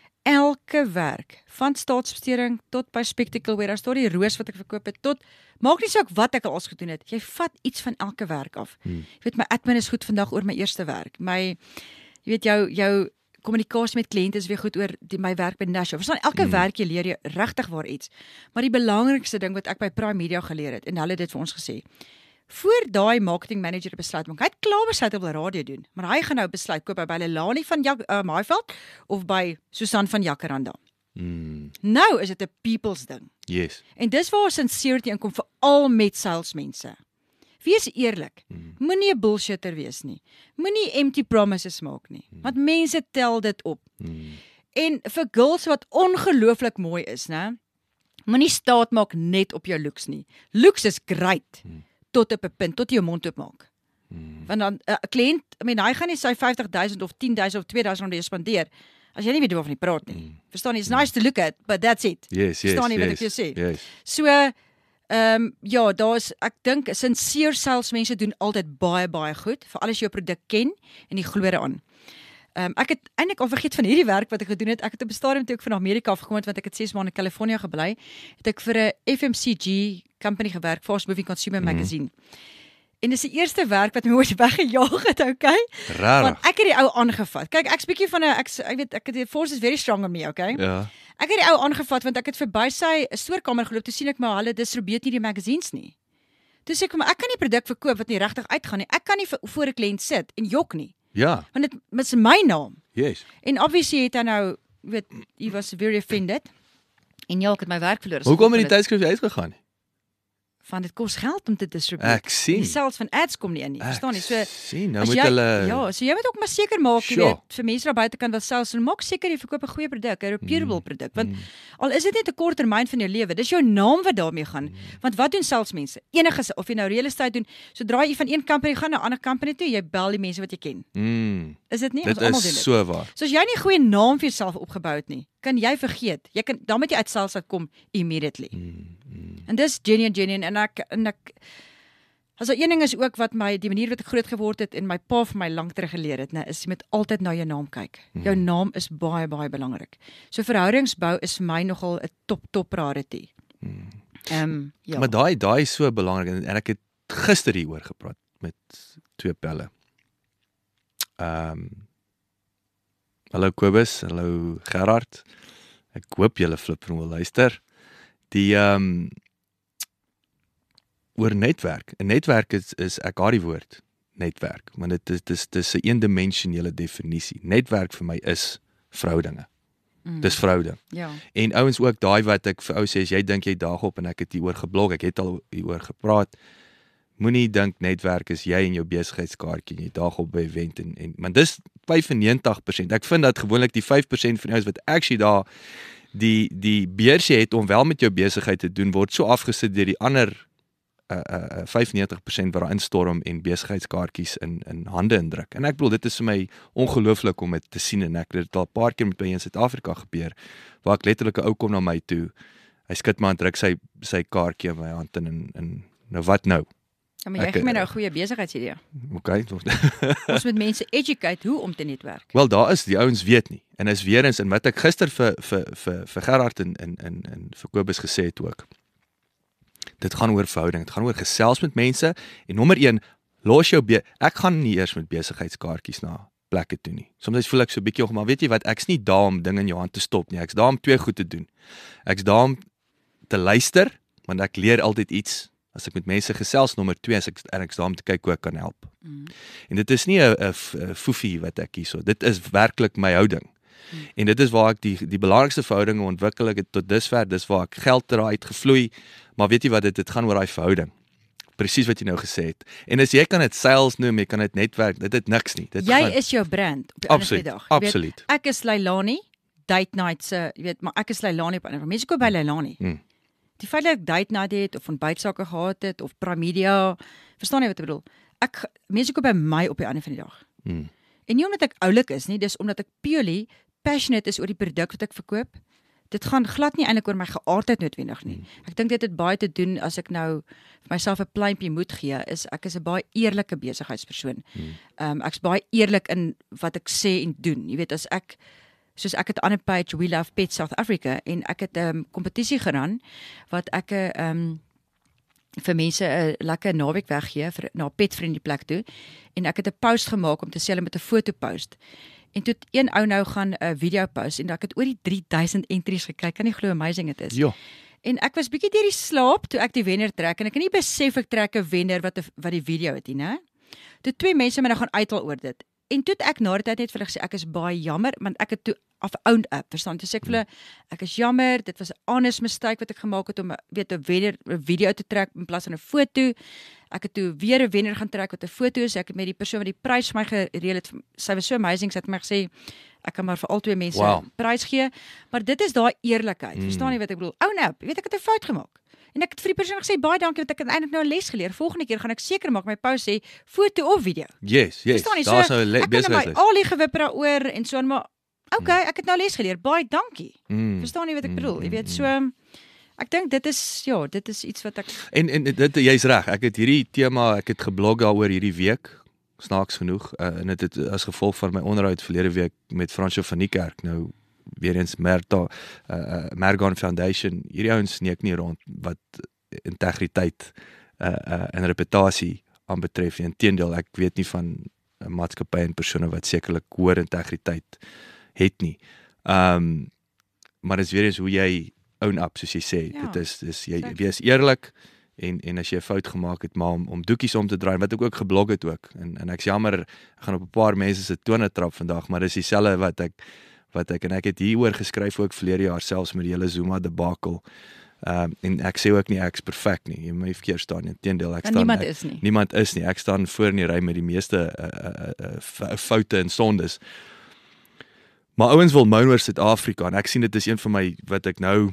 Elke werk, van staatsbesteding tot by Spectacle Wear, as tot die roos wat ek verkoop het, tot, maak nie saak wat ek al gedoen het, jy vat iets van elke werk af. Hmm. Jy weet, my admin is goed vandag oor my eerste werk, my, jy weet, jou, jou kommunikasie met kliënte is weer goed oor die, my werk by Nashville. Verstaan, elke mm. werk jy leer jy regtig waar iets. Maar die belangrikste ding wat ek by Prime Media geleer het, en hulle het dit vir ons gesê, voor daai marketing manager besluit maak, hy het klaar besluit op die radio doen, maar hy gaan nou besluit, koop hy by Lelani van Jak, uh, Maaiveld, of by Susan van Jacaranda. Mm. Nou is dit 'n people's ding. Yes. En dis waar sincerity inkom, veral met salesmense. Wees eerlik, hmm. moenie 'n bullshitter wees nie, moenie empty promises maak nie, hmm. want mense tel dit op. Hmm. En vir girls wat ongelooflik mooi is, né, moenie staat maak net op jou looks nie. Looks is great, hmm. tot op 'n punt, tot jy jou mond oopmaak. Hmm. Want dan 'n uh, kliënt, I mean, hy gaan nie sy vyftig duisend of tien duisend of twee duisend rand spandeer as jy nie weet waarvan jy praat nie. Hmm. Verstaan jy? It's nice to look at, but that's it. Yes, yes, Verstaan jy yes, wat ek jou sê? Yes. So Ehm um, ja, daar's, ek dink sincere salesmense doen altyd baie baie goed, veral as jy jou produk ken en jy glo daaraan. Ehm um, ek het eintlik al vergeet van hierdie werk wat ek gedoen het. Ek het op 'n stadium toe ek van Amerika afgekom het, want ek het ses maande in California gebly, het ek vir 'n F M C G company gewerk, Fast Moving Consumer mm-hmm. Magazine. En dis die eerste werk wat my ooit weggejaag het, okay? Rarig. Want ek het die ou aangevat. Kyk, ek's bietjie van 'n ek ek weet ek het die force is very strong on me, okay? Ja. Ek het die ou aangevat want ek het verby sy stoorkamer geloop, toe sien ek maar hulle distribueer nie die magazines nie. Toe sê ek maar ek kan nie produk verkoop wat nie regtig uitgaan nie. Ek kan nie voor 'n kliënt sit en jok nie. Ja. Want dit is my naam. Yes. En obviously het hy nou, weet, he was very offended. En ja, ek het my werk verloor. Hoekom het die tydskrif uitgegaan nie? Van dit kos geld om te distribueer. Ek sien. Die sales van ads kom nie in nie, verstaan jy? So sien, nou moet jy, hulle ja, so jy moet ook maar seker maak, jy weet, vir mense daar buite kan wat sales doen, maak seker jy verkoop 'n goeie produk, 'n reputable mm. produk, want mm. al is dit net 'n kort termyn van jou lewe, dis jou naam wat daarmee gaan. Mm. Want wat doen salesmense? Enige of jy nou real estate doen, sodra jy van een company gaan na 'n ander company toe, jy bel die mense wat jy ken. Mm. Is dit nie? Dit Ons almal doen dit. Dit. So waar. So as jy nie 'n goeie naam vir jouself opgebou het nie, kan jy vergeet. Jy kan dan moet jy uit sales uitkom immediately. Mm. Mm. En dis genuine genuine en ek en ek Also een ding is ook wat my, die manier wat ek groot geword het en my pa vir my lank terug geleer het, né, is jy moet altyd na jou naam kyk. Jou naam is baie, baie belangrik. So verhoudingsbou is vir my nogal 'n top, top priority. Ehm, um, ja. Maar daai, daai is so belangrik en, en ek het gister hieroor gepraat met twee pelle. Ehm, um, hallo Kobus, hallo Gerard. Ek hoop julle flip en wil luister. Die, ehm, um, oor netwerk. 'n Netwerk is, is ek haat die woord netwerk, want dit is dis dis 'n eendimensionele definisie. Netwerk vir my is verhoudinge. Mm. Dis verhouding. Ja. En ouens ook daai wat ek vir ou sê, as jy dink jy daag op en ek het hieroor geblog, ek het al hieroor gepraat. Moenie dink netwerk is jy en jou besigheidskaartjie en jy daag op by 'n event en en maar dis vyfennegentig persent. Ek vind dat gewoonlik die vyf persent van ouens wat actually daar die die beursie het om wel met jou besigheid te doen, word so afgesit deur die ander Uh, uh, vyfennegentig persent wat daar instorm en besigheidskaartjies in in hande indruk. En ek bedoel dit is vir my ongelooflik om dit te sien en ek het dit al 'n paar keer met by in Suid-Afrika gebeur waar ek letterlik 'n ou kom na my toe. Hy skud my aan, druk sy sy kaartjie in my hand en en, en nou wat nou? Ja, maar jy gee my nou 'n goeie besigheidsidee. Okay. Ons moet mense educate hoe om te netwerk. Wel daar is die ouens weet nie. En is weer eens in wat ek gister vir vir vir vir Gerard en in in in vir Kobus gesê het ook. Dit gaan oor verhouding, dit gaan oor gesels met mense en nommer een, los jou be ek gaan nie eers met besigheidskaartjies na plekke toe nie. Soms voel ek so 'n bietjie, maar weet jy wat, ek's nie daar om dinge in jou hand te stop nie. Ek's daar om twee goed te doen. Ek's daar om te luister, want ek leer altyd iets as ek met mense gesels. Nommer twee, as ek en ek's daar om te kyk hoe ek kan help. Mm. En dit is nie 'n 'n foefie wat ek hierso. Dit is werklik my houding. Mm. En dit is waar ek die die belangrikste verhoudinge ontwikkel ek het tot dusver, dis waar ek geld eruit gevloei, maar weet jy wat, dit dit gaan oor daai verhouding. Presies wat jy nou gesê het. En as jy kan dit sales noem, jy kan dit netwerk, dit het niks nie. Dit jy gaan, is jou brand op die absoluut, ander dag. Absoluut. Ek is Leilani, date night se, jy weet, maar ek is Leilani op ander. Mense koop by Leilani. Mm. Die feit dat ek date night het of ontbytsake gehad het of Pramedia, verstaan jy wat ek bedoel? Ek mense koop by my op die ander van die dag. Mm. En nie omdat ek oulik is nie, dis omdat ek purely passionate is oor die produk wat ek verkoop. Dit gaan glad nie eintlik oor my geaardheid noodwendig nie. Ek dink dit het baie te doen as ek nou vir myself 'n pluimpie moet gee, is ek is 'n baie eerlike besigheidspersoon. Ehm um, ek's baie eerlik in wat ek sê en doen. Jy weet, as ek soos ek het 'n ander page We Love Pets South Africa en ek het 'n um, kompetisie geran wat ek 'n ehm um, vir mense 'n lekker naweek weggee vir na 'n petvriendie plek toe en ek het 'n post gemaak om te sê hulle met 'n foto post. En toe het een ou nou gaan 'n uh, video post en ek het oor die drie duisend entries gekry. Kan nie glo amazing dit is. Ja. En ek was bietjie deur die slaap toe ek die wenner trek en ek het nie besef ek trek 'n wenner wat wat die video het nie, né? Toe twee mense my nou gaan uithaal oor dit. En toe het ek na die tyd net vir hulle gesê ek is baie jammer want ek het toe af owned up, verstaan? Toe sê ek vir hulle ek is jammer, dit was 'n honest mistake wat ek gemaak het om weet 'n wenner 'n video te trek in plaas van 'n foto. Ek het toe weer 'n wenner gaan trek met 'n foto, so ek het met die persoon wat die prys vir my gereël het, sy was so amazing, sy het my gesê ek kan maar vir al twee mense wow. prys gee, maar dit is daai eerlikheid. Mm. Verstaan jy wat ek bedoel? Ou nou, weet ek het 'n fout gemaak. En ek het vir die persoon gesê baie dankie want ek het eintlik nou 'n les geleer. Volgende keer gaan ek seker maak my post sê foto of video. Yes, yes. Daar's so, nou 'n ek het my al die gewipper daaroor en so maar okay, ek het nou les geleer. Baie dankie. Mm. Verstaan jy wat ek bedoel? Jy weet, so ek dink dit is ja, dit is iets wat ek En en dit jy's reg. Ek het hierdie tema, ek het geblog daaroor hierdie week. Snaaks genoeg uh, en dit het as gevolg van my onderhoud verlede week met Fransjo van die Kerk nou weer eens Merta uh, Mergon Foundation. Hierdie ouens neek nie rond wat integriteit uh, uh, en reputasie aanbetref. Inteendeel, ek weet nie van 'n maatskappy en persone wat sekerlik hoër integriteit het nie. Ehm um, maar dit is weer eens hoe jy own up soos jy sê. Ja, dit is dis jy exactly. Wees eerlik en en as jy 'n fout gemaak het maar om om doekies om te draai wat ek ook geblog het ook en en ek's jammer ek gaan op 'n paar mense se tone trap vandag maar dis dieselfde wat ek wat ek en ek het hieroor geskryf ook verlede jaar selfs met die hele Zuma debakel. Ehm um, en ek sê ook nie ek's perfek nie. Jy moet nie verkeerd staan nie. Inteendeel ek en staan niemand ek, is nie. Niemand is nie. Ek staan voor in die ry met die meeste uh, uh, uh, foute en sondes. Maar ouens wil moan oor Suid-Afrika en ek sien dit is een van my wat ek nou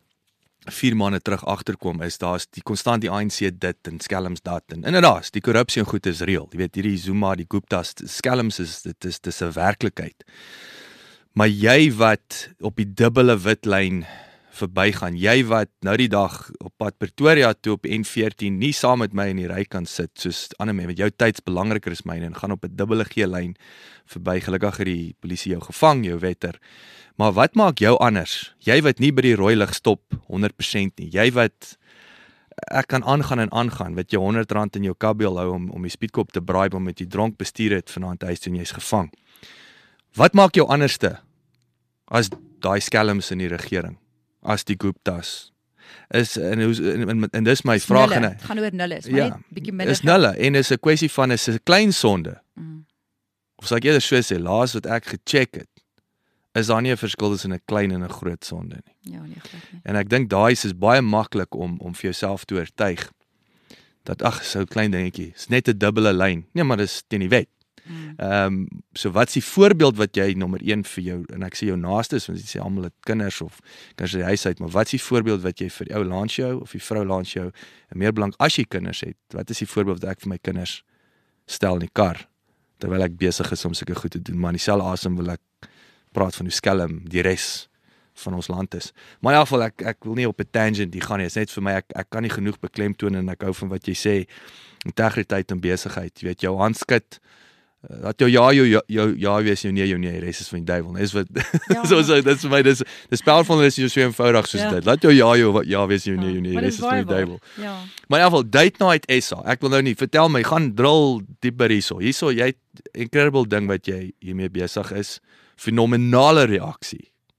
vier maande terug agterkom is daar's die konstant die A N C dit en skelms dat en inderdaad die korrupsie en goed is reël. Jy weet hierdie Zuma, die Guptas, skelms is dit is dis 'n werklikheid. Maar jy wat op die dubbele wit lyn verbygaan, jy wat nou die dag op pad Pretoria toe op N veertien nie saam met my in die ry kan sit soos ander mense met jou tyds belangriker is myne en gaan op 'n dubbele G lyn verby. Gelukkig het die polisie jou gevang, jou wetter. Maar wat maak jou anders? Jy wat nie by die rooi lig stop honderd persent nie. Jy wat ek kan aangaan en aangaan wat jy honderd rand in jou kabiel hou om om die speedkop te bribe om met die dronk bestuur het vanaand huis toe en jy's gevang. Wat maak jou anderste as daai skelms in die regering? As die Guptas? Is en en, en, en dis my vraag en dit gaan oor nulle is, maar ja, net bietjie minder. Is nulle en is 'n kwessie van is 'n klein sonde. Mm. Of sal ek eerder so sê, laas wat ek gecheck het, is daar nie 'n verskil tussen 'n klein en 'n groot sonde nie. Ja, nee, glad nie. En ek dink daai is baie maklik om om vir jouself te oortuig dat ag, so klein dingetjie, is net 'n dubbele lyn. Nee, maar dis teen die wet. Ehm mm. um, so wat is die voorbeeld wat jy nommer een vir jou en ek sê jou naastes want jy sê almal het kinders of kinders uit die huis uit, maar wat is die voorbeeld wat jy vir die ou laans jou of die vrou laans jou en meer belang as jy kinders het? Wat is die voorbeeld wat ek vir my kinders stel in die kar terwyl ek besig is om sulke goed te doen? Maar in dieselfde asem wil ek praat van hoe skelm die res van ons land is. Maar in elk geval ek ek wil nie op 'n tangent hier gaan nie. Dit is net vir my ek ek kan nie genoeg beklemtoon en ek hou van wat jy sê integriteit en besigheid. Jy weet jou handskud dat jou ja jou jou ja wees jou nee jou nee res is van die duiwel. Dis wat ja. so so dit is vir my dis dis powerful is so eenvoudig soos ja. dit. Laat jou ja jou ja wees jou nee jou nee res is van die duiwel. Ja. Maar in elk geval date night S A. Ek wil nou nie vertel my gaan drill dieper hierso. Hierso jy het incredible ding wat jy hiermee besig is. Fenominale reaksie.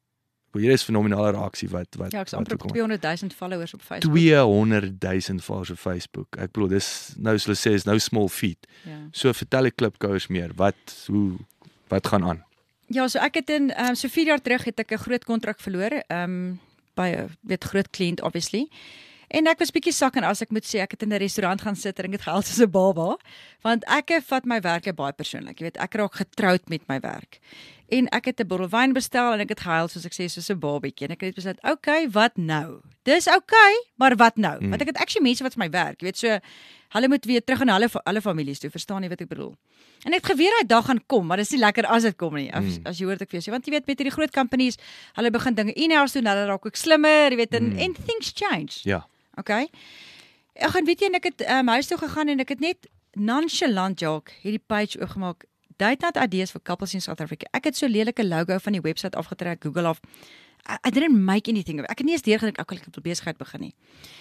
Hier is fenominale reaksie wat wat Ja, ek is wat amper op kom. tweehonderd duisend followers op Facebook. tweehonderd duisend followers op Facebook. Ek bedoel dis nou soos hulle sê is nou small feat. Ja. So vertel die klipkouers meer. Wat hoe wat gaan aan? Ja, so ek het in um, so vier jaar terug het ek 'n groot kontrak verloor, um by 'n weet groot kliënt obviously. En ek was bietjie sak en as ek moet sê ek het in 'n restaurant gaan sit en ek het gehuil soos 'n baba, want ek vat my werk baie persoonlik. Jy weet, ek raak getroud met my werk. En ek het 'n bottel wyn bestel en ek het gehuil soos ek sê soos 'n babietjie. En ek het besluit, "Oké, wat nou?" Dis oké, maar wat nou? Mm. Want ek het actually mense wat vir my werk, jy weet, so hulle moet weer terug in hulle hulle families toe, verstaan jy wat ek bedoel? En ek het geweet daai dag gaan kom, maar dis nie lekker as dit kom nie. As, mm. as jy hoor dit ek vir jou sê, want jy weet met hierdie groot companies, hulle begin dinge in-house doen, hulle raak ook slimmer, jy weet, en, mm. and things change. Ja. Okay. Ek gaan weet jy en ek het um, huis toe gegaan en ek het net nonchalant Jacques hierdie page oopgemaak. Date night ideas for couples in South Africa. Ek het so lelike logo van die webwerf afgetrek, Google af. I, I didn't make anything. Ek het nie eens deurgedink ek wil ek wil besigheid begin nie.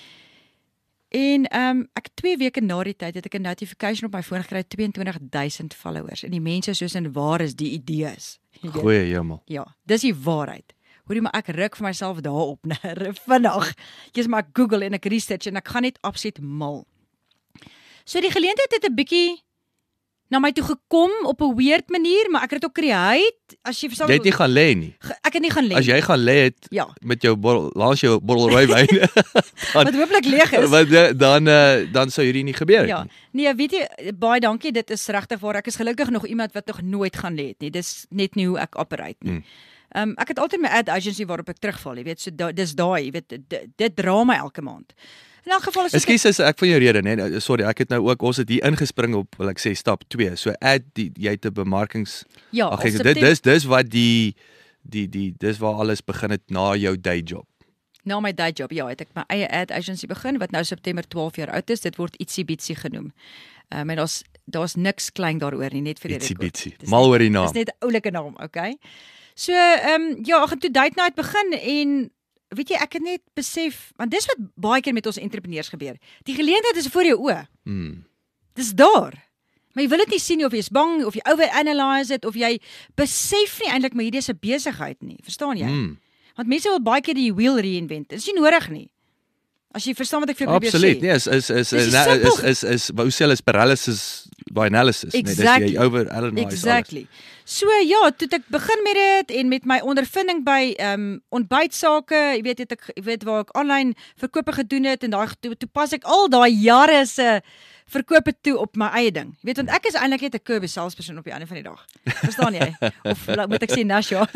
En um, ek twee weke na die tyd het ek 'n notification op my foon gekry, tweeëntwintig duisend followers. En die mense soos in waar is die idees? Goeie hemel. Ja, dis die waarheid. Hoorie maar ek ruk vir myself daarop vinnig. Jy's maar ek Google en ek research en ek gaan net absoluut mal. So die geleentheid het 'n bietjie na my toe gekom op 'n weird manier, maar ek het dit ook create. As jy verstaan, Jy het nie gaan lê nie. Ek het nie gaan lê. As jy gaan lê het ja. met jou bottel, laat jou bottel rooi wyn. Wat hopelik leeg is. Wat dan uh, dan sou hierdie nie gebeur het ja. nie. Nee, weet jy, baie dankie. Dit is regtig waar. Ek is gelukkig nog iemand wat nog nooit gaan lê het nie. Dis net nie hoe ek operate nie. Hmm. Um, ek het altyd my ad agency waarop ek terugval, jy weet, so da, dis daai, jy weet, dit, dit dra my elke maand. In elk geval is dit Ekskuus as ek van jou rede, nee, sorry, ek het nou ook ons het hier ingespring op, wil ek sê stap twee. So ad die jy het 'n bemarkings Ja, Ag, ek, dit dis dis wat die die die dis waar alles begin het na jou day job. Na my day job, ja, het ek my eie ad agency begin wat nou September twaalf jaar oud is. Dit word ietsie bietsie genoem. Um, en daar's daar's niks klein daaroor nie, net vir die Ietsie rekord. bietsie. Mal oor die naam. Dis net 'n oulike naam, okay? So, ehm um, ja, ek het toe date night begin en weet jy, ek het net besef, want dis wat baie keer met ons entrepreneurs gebeur. Die geleentheid is voor jou oë. Mm. Dis daar. Maar jy wil dit nie sien nie, of jy is bang of jy overanalyse dit of jy besef nie eintlik maar hierdie is 'n besigheid nie. Verstaan jy? Mm. Want mense wil baie keer die wheel reinvent. Dit is nie nodig nie. As jy verstaan wat ek vir jou probeer sê. Absoluut. Nee, is is is is is is, is, is hoe sê hulle paralysis by analysis, exactly. nee, dis jy overanalyse. Exactly. So ja, toe ek begin met dit en met my ondervinding by ehm um, ontbytsake, jy weet het ek jy weet waar ek aanlyn verkope gedoen het en daai toe, toe pas ek al daai jare se verkope toe op my eie ding. Jy weet want ek is eintlik net 'n Kirby salesperson op die einde van die dag. Verstaan jy? Of moet ek sê Nasha?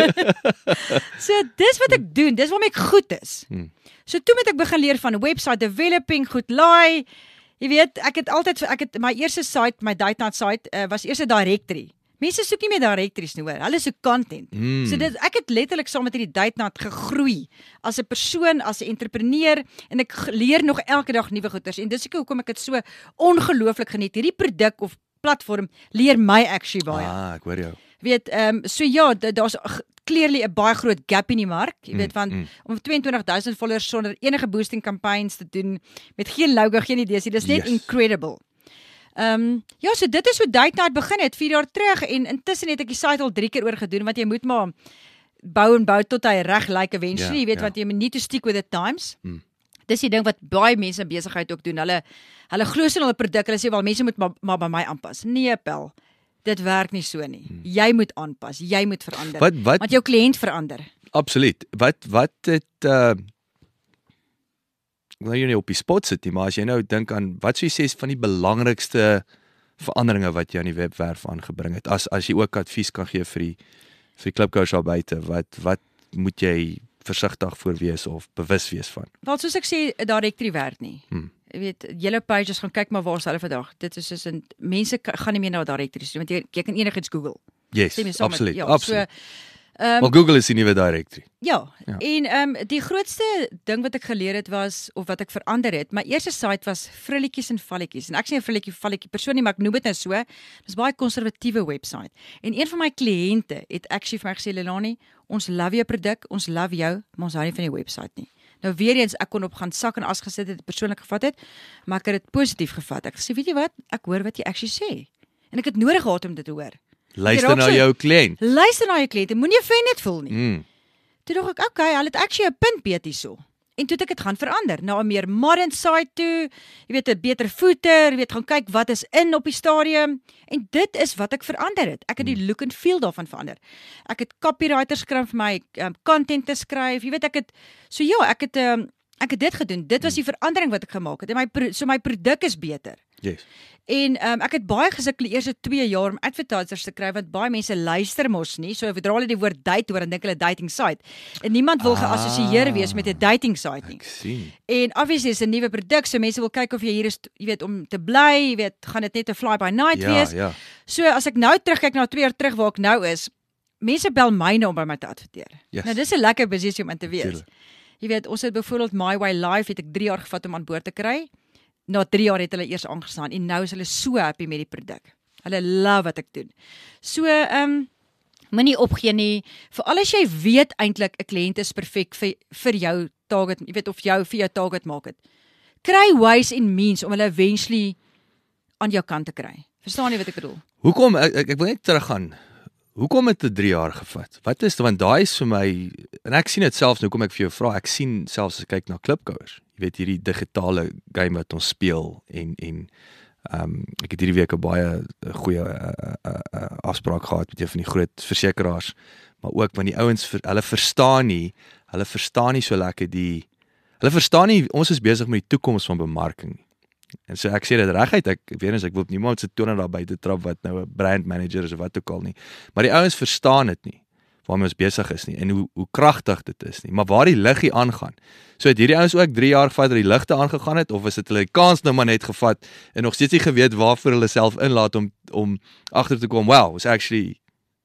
So dis wat ek doen, dis waarmee ek goed is. Hmm. So toe moet ek begin leer van website developing, goed laai. Jy weet, ek het altyd ek het my eerste site, my date night site uh, was eers 'n directory. Mense soek nie meer directories nie, hoor. Hulle soek content. Mm. So dit ek het letterlik saam met hierdie date night gegroei as 'n persoon, as 'n entrepreneur en ek leer nog elke dag nuwe goeters en dis ek hoekom ek dit so ongelooflik geniet. Hierdie produk of platform leer my actually baie. Ah, ek hoor jou. Weet, ehm um, so ja, daar's clearly 'n baie groot gap in die mark. Jy weet, want mm, mm. om tweeëntwintig duisend followers sonder enige boosting campaigns te doen met geen logo, geen idees, dit is net yes. incredible. Ehm um, ja, so dit is hoe Date Night begin het vier jaar terug en intussen het ek die site al drie keer oor gedoen want jy moet maar bou en bou tot hy reg lyk eventually, ja, jy weet ja. Want jy moet nie to stick with the times. Mm. Dis die ding wat baie mense in besigheid ook doen. Hulle hulle glo in hulle produk, hulle sê wel mense moet maar, maar by my aanpas. Nee, pel. Dit werk nie so nie. Hmm. Jy moet aanpas, jy moet verander. Wat, wat, want jou kliënt verander. Absoluut. Wat wat het uh ek wil jou nie op die spot sit nie, maar as jy nou dink aan wat sou jy sê is van die belangrikste veranderinge wat jy aan die webwerf aangebring het, as as jy ook advies kan gee vir die vir die klipkouers daar buite, wat wat moet jy versigtig voor wees of bewus wees van? Wel soos ek sê, 'n directory werk nie. Hmm. Jy weet, julle pages gaan kyk maar waar is hulle vandag. Dit is soos 'n mense gaan nie meer na directories toe want jy, jy kan enigiets Google. Yes, absoluut. Ja, absoluut. So, Um, maar Google is die nuwe directory. Ja, ja. en um, die grootste ding wat ek geleer het was, of wat ek verander het, my eerste site was frilletjies en valletjies, en ek sê 'n frilletjie, valletjie persoon nie, maar ek noem dit nou so, dis baie konservatiewe website, en een van my kliënte het actually vir my gesê, Lelani, ons love jou produk, ons love jou, maar ons hou nie van die website nie. Nou weer eens, ek kon op gaan sak en as gesit het, persoonlik gevat het, maar ek het dit positief gevat, ek sê, weet jy wat, ek hoor wat jy actually sê, en ek het nodig gehad om dit te hoor. Luister na jou kliënt. Luister na jou kliënt, moenie offended voel nie. Mm. Toe dink ek, okay, hulle het actually 'n punt beet hierso. En toe het ek dit gaan verander na 'n meer modern side toe. Jy weet 'n beter footer, jy weet gaan kyk wat is in op die stadium en dit is wat ek verander het. Ek het die look and feel daarvan verander. Ek het copywriters skryf vir my um, content te skryf. Jy weet ek het so ja, ek het um, ek het dit gedoen. Dit was die verandering wat ek gemaak het. En my so my produk is beter. Yes. En um, ek het baie gesukkel die eerste twee jaar om advertisers te kry want baie mense luister mos nie. So sodra hulle die woord date hoor dan dink hulle dating site. En niemand wil ah, geassosieer wees met 'n dating site nie. Ek sien. En obviously is 'n nuwe produk, so mense wil kyk of jy hier is, jy weet, om te bly, jy weet, gaan dit net 'n fly by night Ja, wees. ja. So as ek nou terugkyk na twee jaar terug waar ek nou is, mense bel my nou om by my te adverteer. Yes. Nou dis 'n lekker posisie om in te wees. Tuurlijk. Jy weet, ons het byvoorbeeld My Way Live het ek drie jaar gevat om aan boord te kry. Na drie jaar het hulle eers aangestaan en nou is hulle so happy met die produk. Hulle love wat ek doen. So, ehm um, moenie opgee nie. Veral as jy weet eintlik 'n kliënt is perfek vir vir jou target, jy weet of jou vir jou target market. Kry ways en means om hulle eventually aan jou kant te kry. Verstaan jy wat ek bedoel? Hoekom ek ek, ek wil net teruggaan. Hoekom het dit drie jaar gevat? Wat is want daai is vir my en ek sien dit selfs nou kom ek vir jou vra. Ek sien selfs as ek kyk na klipkouers. Jy weet hierdie digitale game wat ons speel en en ehm um, ek het hierdie week 'n baie goeie uh, uh, uh, afspraak gehad met een van die groot versekeraars, maar ook want die ouens vir, hulle verstaan nie, hulle verstaan nie so lekker die hulle verstaan nie ons is besig met die toekoms van bemarking nie. En so ek sê dit reguit, ek weet eens ek wil niemand se tone daar buite trap wat nou 'n brand manager is of wat ook al nie. Maar die ouens verstaan dit nie waarmee ons besig is nie en hoe hoe kragtig dit is nie, maar waar die liggie aangaan. So het hierdie ouens ook drie jaar gevat dat die ligte aangegaan het of is dit hulle die kans nou maar net gevat en nog steeds nie geweet waarvoor hulle self inlaat om om agter te kom, wow, was actually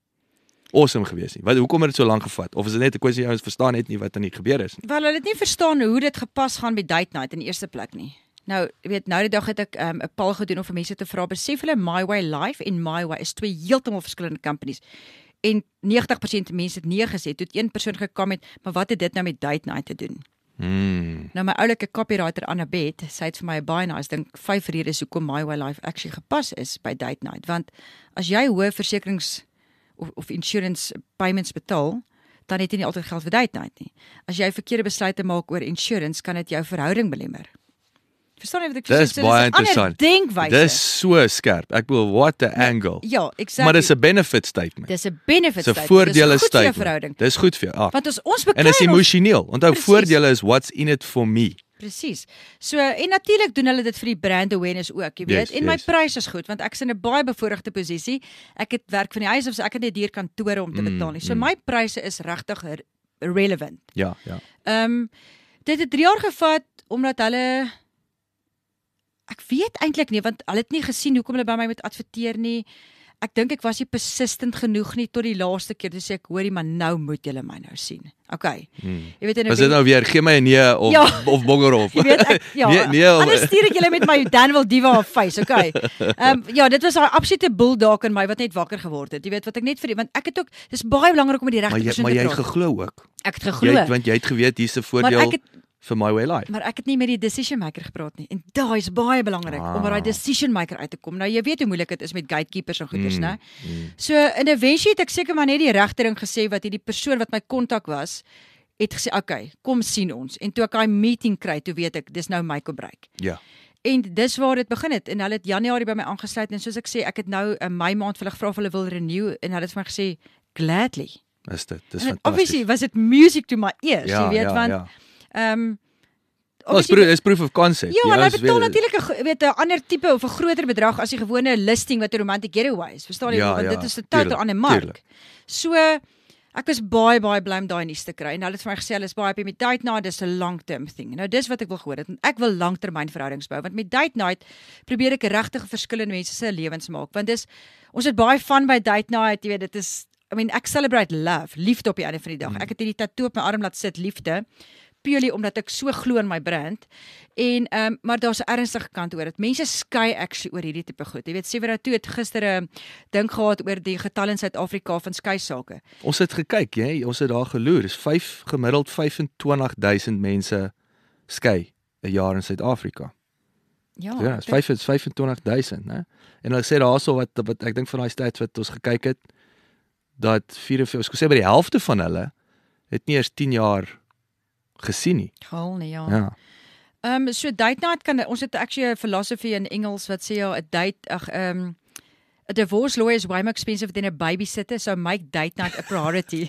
awesome geweest nie. Wat hoekom het dit so lank gevat? Of is dit net 'n kwessie ouens verstaan net nie wat aan die gebeur is nie? Wel, hulle het nie verstaan hoe dit gepas gaan by date night in die eerste plek nie. Nou, jy weet, nou die dag het ek 'n um, poll gedoen om vir mense te vra, besef hulle My Way Live en My Way is twee heeltemal verskillende companies. En negentig persent mense het nee gesê. Toe het een persoon gekom met, maar wat het dit nou met date night te doen? Hmm. Nou my oulike copywriter Annabeth, sy het vir my baie nice dink vyf redes hoekom My Way Live actually gepas is by date night. Want as jy hoë versekerings of, of insurance payments betaal, dan het jy nie altyd geld vir date night nie. As jy verkeerde besluite maak oor insurance, kan dit jou verhouding belemmer. Verstaan jy wat ek sê? Dis baie interessant. Denkwyse. Dis so skerp. Ek bedoel, what the angle. Ja, exactly. Maar dis 'n benefit statement. Dis 'n benefit Dis 'n statement. voordele Dis goed vir jou statement. verhouding. Dis goed vir jou. Ah. Want as ons En beklei dis ons emosioneel. Onthou, Precies. voordele is what's in it for me. Presies. So en natuurlik doen hulle dit vir die brand awareness ook, jy weet. Yes, en my yes. prys is goed want ek is in 'n baie bevoordeelde posisie. Ek het werk van die huis af, so ek het net hier kantore om te Mm, betaal nie. So mm. my pryse is regtig re- relevant. Ja, ja. Ehm um, dit het drie jaar gevat omdat hulle ek weet eintlik nie want hulle het nie gesien hoekom hulle by my moet adverteer nie. Ek dink ek was nie persistent genoeg nie tot die laaste keer toe sê ek hoorie maar nou moet julle my nou sien. Okay. Hmm. Jy weet en Was dit nou weer gee my 'n nee of Ja. of bongerhof? Jy weet ek ja. nee, nee, om- Anders stuur ek julle met my Danwil Diva face, okay. Ehm um, ja, dit was daai absolute bulldog in my wat net wakker geword het. Jy weet wat ek net vir want ek het ook dis baie belangrik om met die regte maar jy persoon maar te jy praat. het geglo ook. Ek het Jy geglo. het, want jy het geweet hier's 'n voordeel Maar ek het vir My Way Life. maar ek het nie met die decision maker gepraat nie. En daai is baie belangrik Ah. om by daai decision maker uit te kom. Nou jy weet hoe moeilik dit is met gatekeepers en goeders, Mm, né? mm. So in 'n wensie het ek seker maar net die regte ding gesê wat hierdie persoon wat my kontak was, het gesê, "Okay, kom sien ons." En toe ek daai meeting kry, toe weet ek dis nou my break. Ja. En dis waar dit begin het. En hulle het Januarie by my aangesluit en soos ek sê, ek het nou 'n Mei maand vir hulle gevra of hulle wil renew en hulle het vir my gesê, "Gladly." Is dit. Dis En fantasties. obviously was it music to my ears, ja, jy weet, ja, want ja. ehm um, Well, is proof, is proof of concept. Ja, Die en hy ouens betaal weet- natuurlik 'n ge- weet 'n ander tipe of 'n groter bedrag as die gewone listing wat 'n romantic getaway is. Verstaan jy? Ja, Want ja, dit is 'n totaal tuurlik, ander mark. tuurlik. So ek was baie baie bly om daai nuus te kry. En hulle het vir my gesê hulle is baie happy met date night, dis 'n long term thing. Nou dis wat ek wil gehoor het. Ek wil langtermyn verhoudings bou want met date night probeer ek regtig verskillende mense se lewens maak. Want dis ons het baie fun by date night, jy weet, dit is I mean ek celebrate love, liefde op die einde van die dag. Mm. Ek het hierdie tatoe op my arm laat sit, liefde. Purely omdat ek so glo in my brand. En ehm um, maar daar's 'n ernstige kant oor dit. Mense skei actually oor hierdie tipe goed. Jy weet Severa toe het gister 'n ding gehad oor die getal in Suid-Afrika van skei sake. Ons het gekyk, jy, ons het daar geloer. Dis vyf gemiddeld vyf-en-twintig duisend mense skei 'n jaar in Suid-Afrika. Ja. Ja, dis vyf vyf-en-twintig duisend, né? En hulle sê daarso wat wat ek dink van daai stats wat ons gekyk het dat vyf of ek sê by die helfte van hulle het nie eers tien jaar gesien nie. Gaal nie, ja. Ja. Ehm um, so date night kan ons het actually 'n philosophy in Engels wat sê ja, 'n date ag ehm um, a divorce lawyer is way more expensive than a babysitter, so make date night a priority.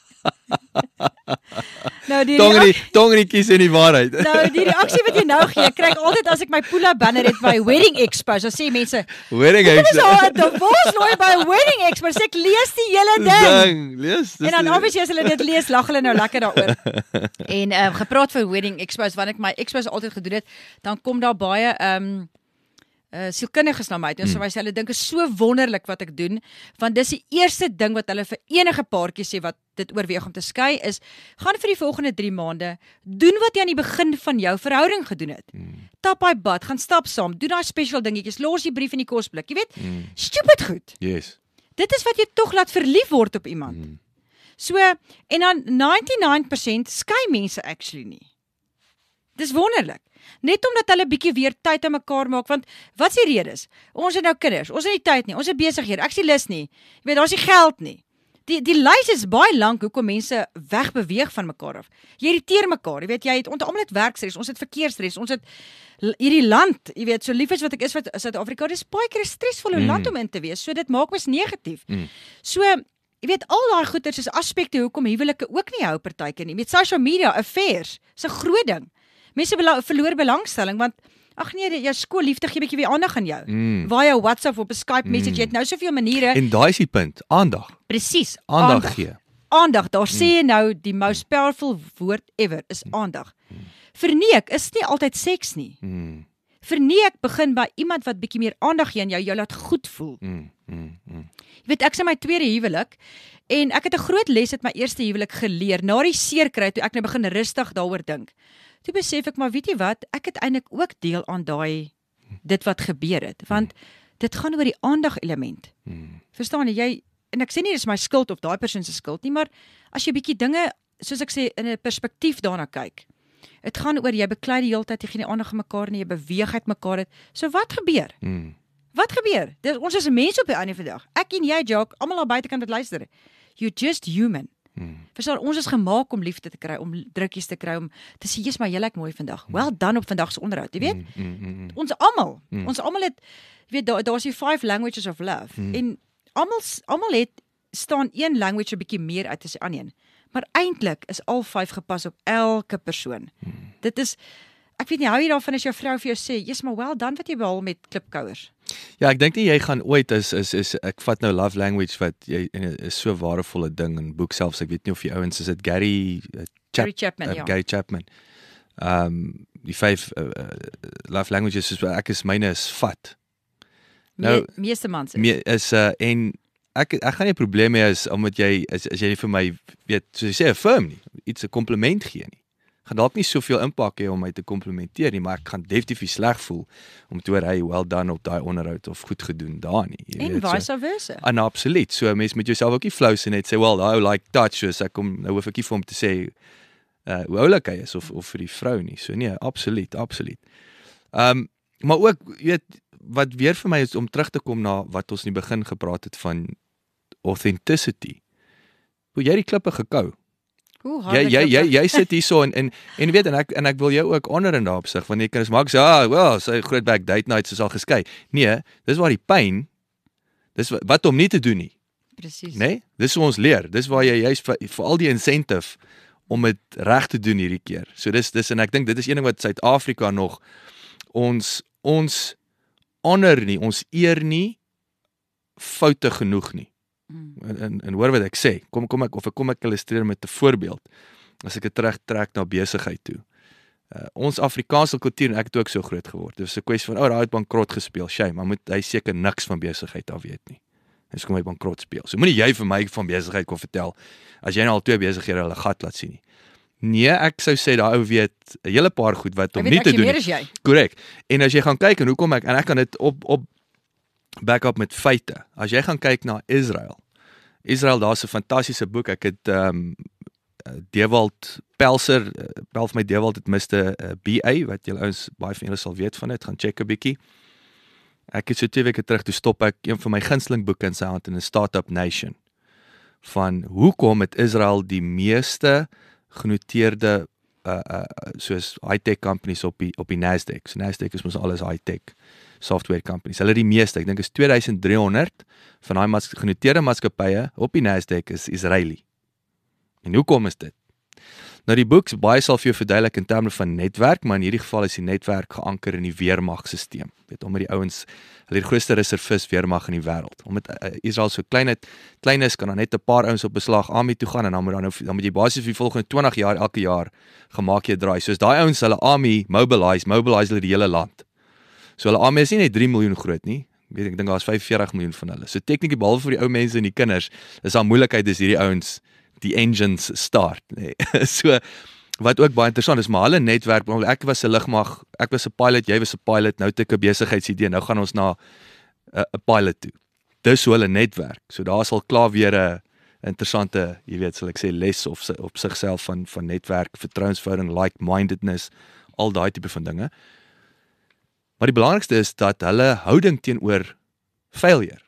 nou die Tongrie, tongrie kies in die waarheid. nou die reaksie wat jy nou gee, kry ek altyd as ek my pull-up banner het by Wedding Expo, dan sê mense, Wedding "Hoekom is Expo. daar 'n divorce lawyer by Wedding Expo?" Sê ek lees die hele ding. Ding, lees. En dan obviously as hulle dit lees, lag hulle nou lekker daaroor. en ehm um, gepraat vir Wedding Expos, wanneer ek my expos altyd gedoen het, dan kom daar baie ehm um, uh, sielkundiges na my toe. En so my sê hulle dink is so wonderlik wat ek doen, want dis die eerste ding wat hulle vir enige paartjie sê wat dit oorweeg om te skei is, gaan vir die volgende drie maande, doen wat jy aan die begin van jou verhouding gedoen het. Mm. Tap hy bad, gaan stap saam, doen daai special dingetjies, los die brief in die kosblik, jy weet, mm. stupid goed. Yes. Dit is wat jy tog laat verlief word op iemand. Mm. So, en dan ninety-nine percent skei mense actually nie. Dis wonderlik. Net omdat hulle bietjie weer tyd aan mekaar maak, want wat is die redes? Ons het nou kinders, ons het nie tyd nie, ons het besighede, ek is nie lus nie. Jy weet, daar's nie geld nie. Die die lys is baie lank hoekom mense wegbeweeg van mekaar af. Jy irriteer mekaar, jy weet, jy het ons almal het werkstres, ons het verkeerstres, ons het hierdie land, jy weet, so lief as wat ek is vir Suid-Afrika, dis baie keer 'n stresvolle mm. land om in te wees, so dit maak mens negatief. Mm. So, jy weet, al daai goeters is aspekte hoekom huwelike ook nie hou partykeer nie. Met social media, affairs, is 'n groot ding. Mense bela- verloor belangstelling, want ag nee, jou skoolliefde gee 'n bietjie weer aandag aan jou. Mm. Via WhatsApp of 'n Skype mm. message, jy het nou soveel maniere. En daai is die punt, aandag. Presies, aandag, aandag gee. Aandag, daar mm. sê jy nou die most powerful woord ever is aandag. Mm. Verneek is nie altyd seks nie. Mm. Verneek begin by iemand wat bietjie meer aandag gee aan jou, jou laat goed voel. Mm. Mm. Mm. Jy weet, ek sê my tweede huwelik en ek het 'n groot les uit my eerste huwelik geleer. Na die seer kry toe ek nou begin rustig daaroor dink. Toe besef ek, maar weet jy wat, ek het eintlik ook deel aan daai dit wat gebeur het, want dit gaan oor die aandag element. Hmm. Verstaan jy, jy, en ek sê nie dis my skuld of daai persoon se skuld nie, maar as jy bietjie dinge, soos ek sê, in 'n perspektief daarna kyk, dit gaan oor jy beklei die hele tyd, jy gee nie aandag aan mekaar nie, jy beweeg uit mekaar het, so wat gebeur? Hmm. Wat gebeur? Dis, ons is mense op die einde van die dag, ek en jy, Jacques, almal aan buitekant wat luister, you're just human. Hmm. Verstaan, ons is gemaak om liefde te kry, om drukkies te kry, om te sê, jy's maar jy lyk mooi vandag. Hmm. Wel dan op vandag se onderhoud, jy weet? Hmm, hmm, hmm. Ons almal, hmm. ons almal het, jy weet, daar daar's die five languages of love. Hmm. En almal almal het staan een language 'n bietjie meer uit as die ander een. Maar eintlik is al vyf gepas op elke persoon. Hmm. Dit is ek weet nie, hou jy daarvan as jou vrou vir jou sê, jy's maar wel dan wat jy behaal met klipkouers. Ja, ek dink nie jy gaan ooit is is is ek vat nou love language wat jy is so 'n warevolle ding in boek selfs. Ek weet nie of jy ouens is dit Gary uh, Chap, Gary Chapman, uh, ja. Gary Chapman. Ehm um, die vyf uh, uh, love languages is ek is myne is vat. Nou Me, meeste mans is. Me, is uh, en ek ek gaan nie 'n probleem hê as omdat jy as, as jy nie vir my weet soos jy sê affirm nie, iets 'n kompliment gee nie. Gaan dalk nie soveel impak hê om my te komplimenteer nie, maar ek gaan definitief sleg voel om te hoor hy well done op daai onderhoud of goed gedoen daar nie. Jy en weet, vice so, versa. En absoluut. So mense met jouself ook nie flou sê net sê well, daai like touch, so ek kom nou hoef ek nie vir hom te sê uh, hoe oulik hy is of of vir die vrou nie. So nee, absoluut, absoluut. Ehm um, maar ook weet wat weer vir my is om terug te kom na wat ons in die begin gepraat het van authenticity. Hoe jy die klippe gekou. Ooh, jy jy jy jy sit hierso en en en weet en ek en ek wil jou ook onder in daai opsig want jy kan as maak sê ah well sy groot back date nights is al geskei. Nee, dis waar die pyn dis wat, wat om nie te doen nie. Presies. Nee, dis hoe ons leer. Dis waar jy juist vir, vir al die incentive om dit reg te doen hierdie keer. So dis dis en ek dink dit is een ding wat Suid-Afrika nog ons ons honor nie, ons eer nie foute genoeg nie. En, en, en hoor wat ek sê, kom kom ek of ek kom ek illustreer met 'n voorbeeld. As ek dit terugtrek na besigheid toe. Uh, ons Afrikaanse kultuur en ek het ook so groot geword. Dis 'n kwessie van ou, oh, daai het bankrot gespeel, shame, maar moet hy seker niks van besigheid af weet nie. Dis kom hy bankrot speel. So moenie jy vir my van besigheid kom vertel as jy nou al twee besighede hulle gat laat sien nie. Nee, ek sou sê daai ou weet 'n hele paar goed wat om nie te doen nie. Korrek. En as jy gaan kyk en hoekom ek en ek kan dit op op back up met feite. As jy gaan kyk na Israel. Israel, daar's 'n fantastiese boek. Ek het ehm um, Dewald Pelser, uh, bel vir my Dewald het mister uh, B A wat julle ouens baie van julle sal weet van dit, gaan check 'n bietjie. Ek het so twee weke terug toe stop ek een van my gunsteling boeke in sy hand in 'n Startup Nation van hoekom het Israel die meeste genoteerde uh, uh, soos high-tech companies op die, op die Nasdaq. So Nasdaq is mos alles high-tech software companies. Hulle die meeste, ek dink is twee duisend drie honderd van daai mas genoteerde maatskappye op die Nasdaq is Israeli. En hoekom is dit? Nou die boek baie sal vir jou verduidelik in terme van netwerk, maar in hierdie geval is die netwerk geanker in die weermagsisteem. Weet omdat die ouens, hulle die grootste reservis weermag in die wêreld. Omdat uh, Israel so klein het, klein is, kan dan net 'n paar ouens op beslag army toe gaan en dan moet dan, dan moet jy basies vir die volgende twintig jaar elke jaar gemaak jy draai. Soos daai ouens hulle army mobilize, mobilize hulle die hele land. So hulle army is nie net drie miljoen groot nie. Ek weet ek dink daar is vyf veertig miljoen van hulle. So tegnies behalwe vir die ou mense en die kinders, is daar moeilikheid is hierdie ouens die engines start, nee. So, wat ook baie interessant is, maar hulle netwerk, ek was 'n lugmag, ek was 'n pilot, jy was 'n pilot, nou het ek 'n besigheidsidee, nou gaan ons na 'n uh, pilot toe. Dis hoe hulle netwerk. So daar sal klaar weer 'n interessante, jy weet, sal ek sê les op op sigself van van netwerk, vertrouensverhouding, like-mindedness, al daai tipe van dinge. Maar die belangrikste is dat hulle houding teenoor failure.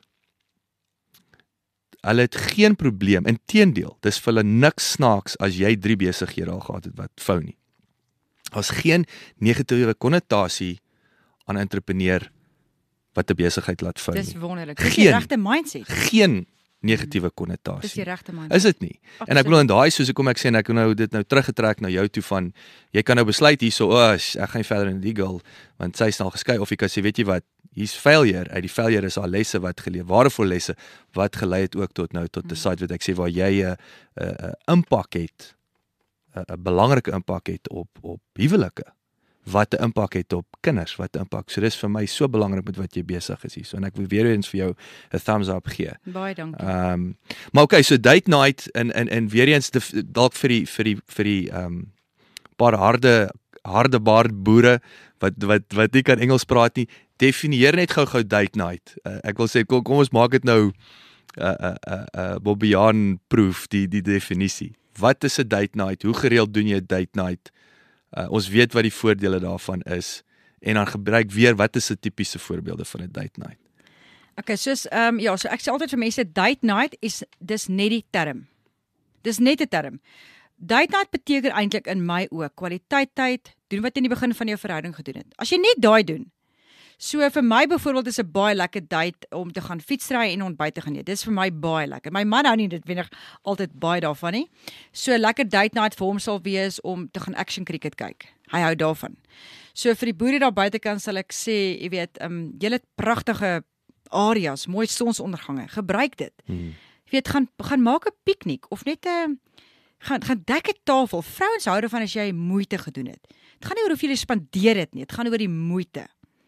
Hulle het geen probleem, inteendeel, dis vir hulle niks snaaks as jy drie besighede al gehad het wat fou nie. Daar's geen negatiewe konnotasie aan 'n entrepreneur wat 'n besigheid laat fou nie. Dis wonderlik. Dis die regte mindset. Geen negatiewe konnotasie. Dis die regte mindset. Is dit nie? Absoluut. En ek wil in daai soos ek kom ek sê en ek nou dit nou teruggetrek na jou toe van jy kan nou besluit hierso, o, oh, ek gaan nie verder in legal want sy is nou geskei of jy kan sê weet jy wat, hier's failure, uit die failure is al lesse wat geleer, waardevolle lesse wat gelei het ook tot nou tot 'n site wat ek sê waar jy 'n 'n impak het, 'n belangrike impak het op op huwelike, wat 'n impak het op kinders, wat 'n impak. So dis vir my so belangrik met wat jy besig is hier. So en ek wil weer eens vir jou 'n thumbs up gee. Baie dankie. Ehm um, maar okay, so date night en en en weer eens dalk vir die vir die vir die ehm um, paar harde harde baard boere wat wat wat nie kan Engels praat nie. Definieer net gou-gou date night. Uh, ek wil sê kom, kom ons maak dit nou 'n uh, 'n uh, 'n uh, uh, Bobbejaan proef die die definisie. Wat is 'n date night? Hoe gereeld doen jy 'n date night? Uh, ons weet wat die voordele daarvan is en dan gebruik weer wat is 'n tipiese voorbeelde van 'n date night. Okay, soos ehm um, ja, so ek sê altyd vir mense date night is dis net die term. Dis net 'n term. Date night beteken eintlik in my oë kwaliteit tyd, doen wat in die begin van jou verhouding gedoen het. As jy net daai doen. So vir my byvoorbeeld is 'n baie lekker date om te gaan fietsry en ontbyt te gaan eet. Dis vir my baie lekker. My man hou nie dit wenig altyd baie daarvan nie. So lekker date night vir hom sal wees om te gaan action cricket kyk. Hy hou daarvan. So vir die boere daar buitekant sal ek sê, jy weet, ehm um, julle het pragtige areas, mooi sonsondergange. Gebruik dit. Hmm. Jy weet, gaan gaan maak 'n piknik of net 'n uh, gaan gaan dek 'n tafel. Vrouens hou daarvan as jy moeite gedoen het. Dit gaan nie oor hoeveel jy spandeer het nie, dit gaan oor die moeite.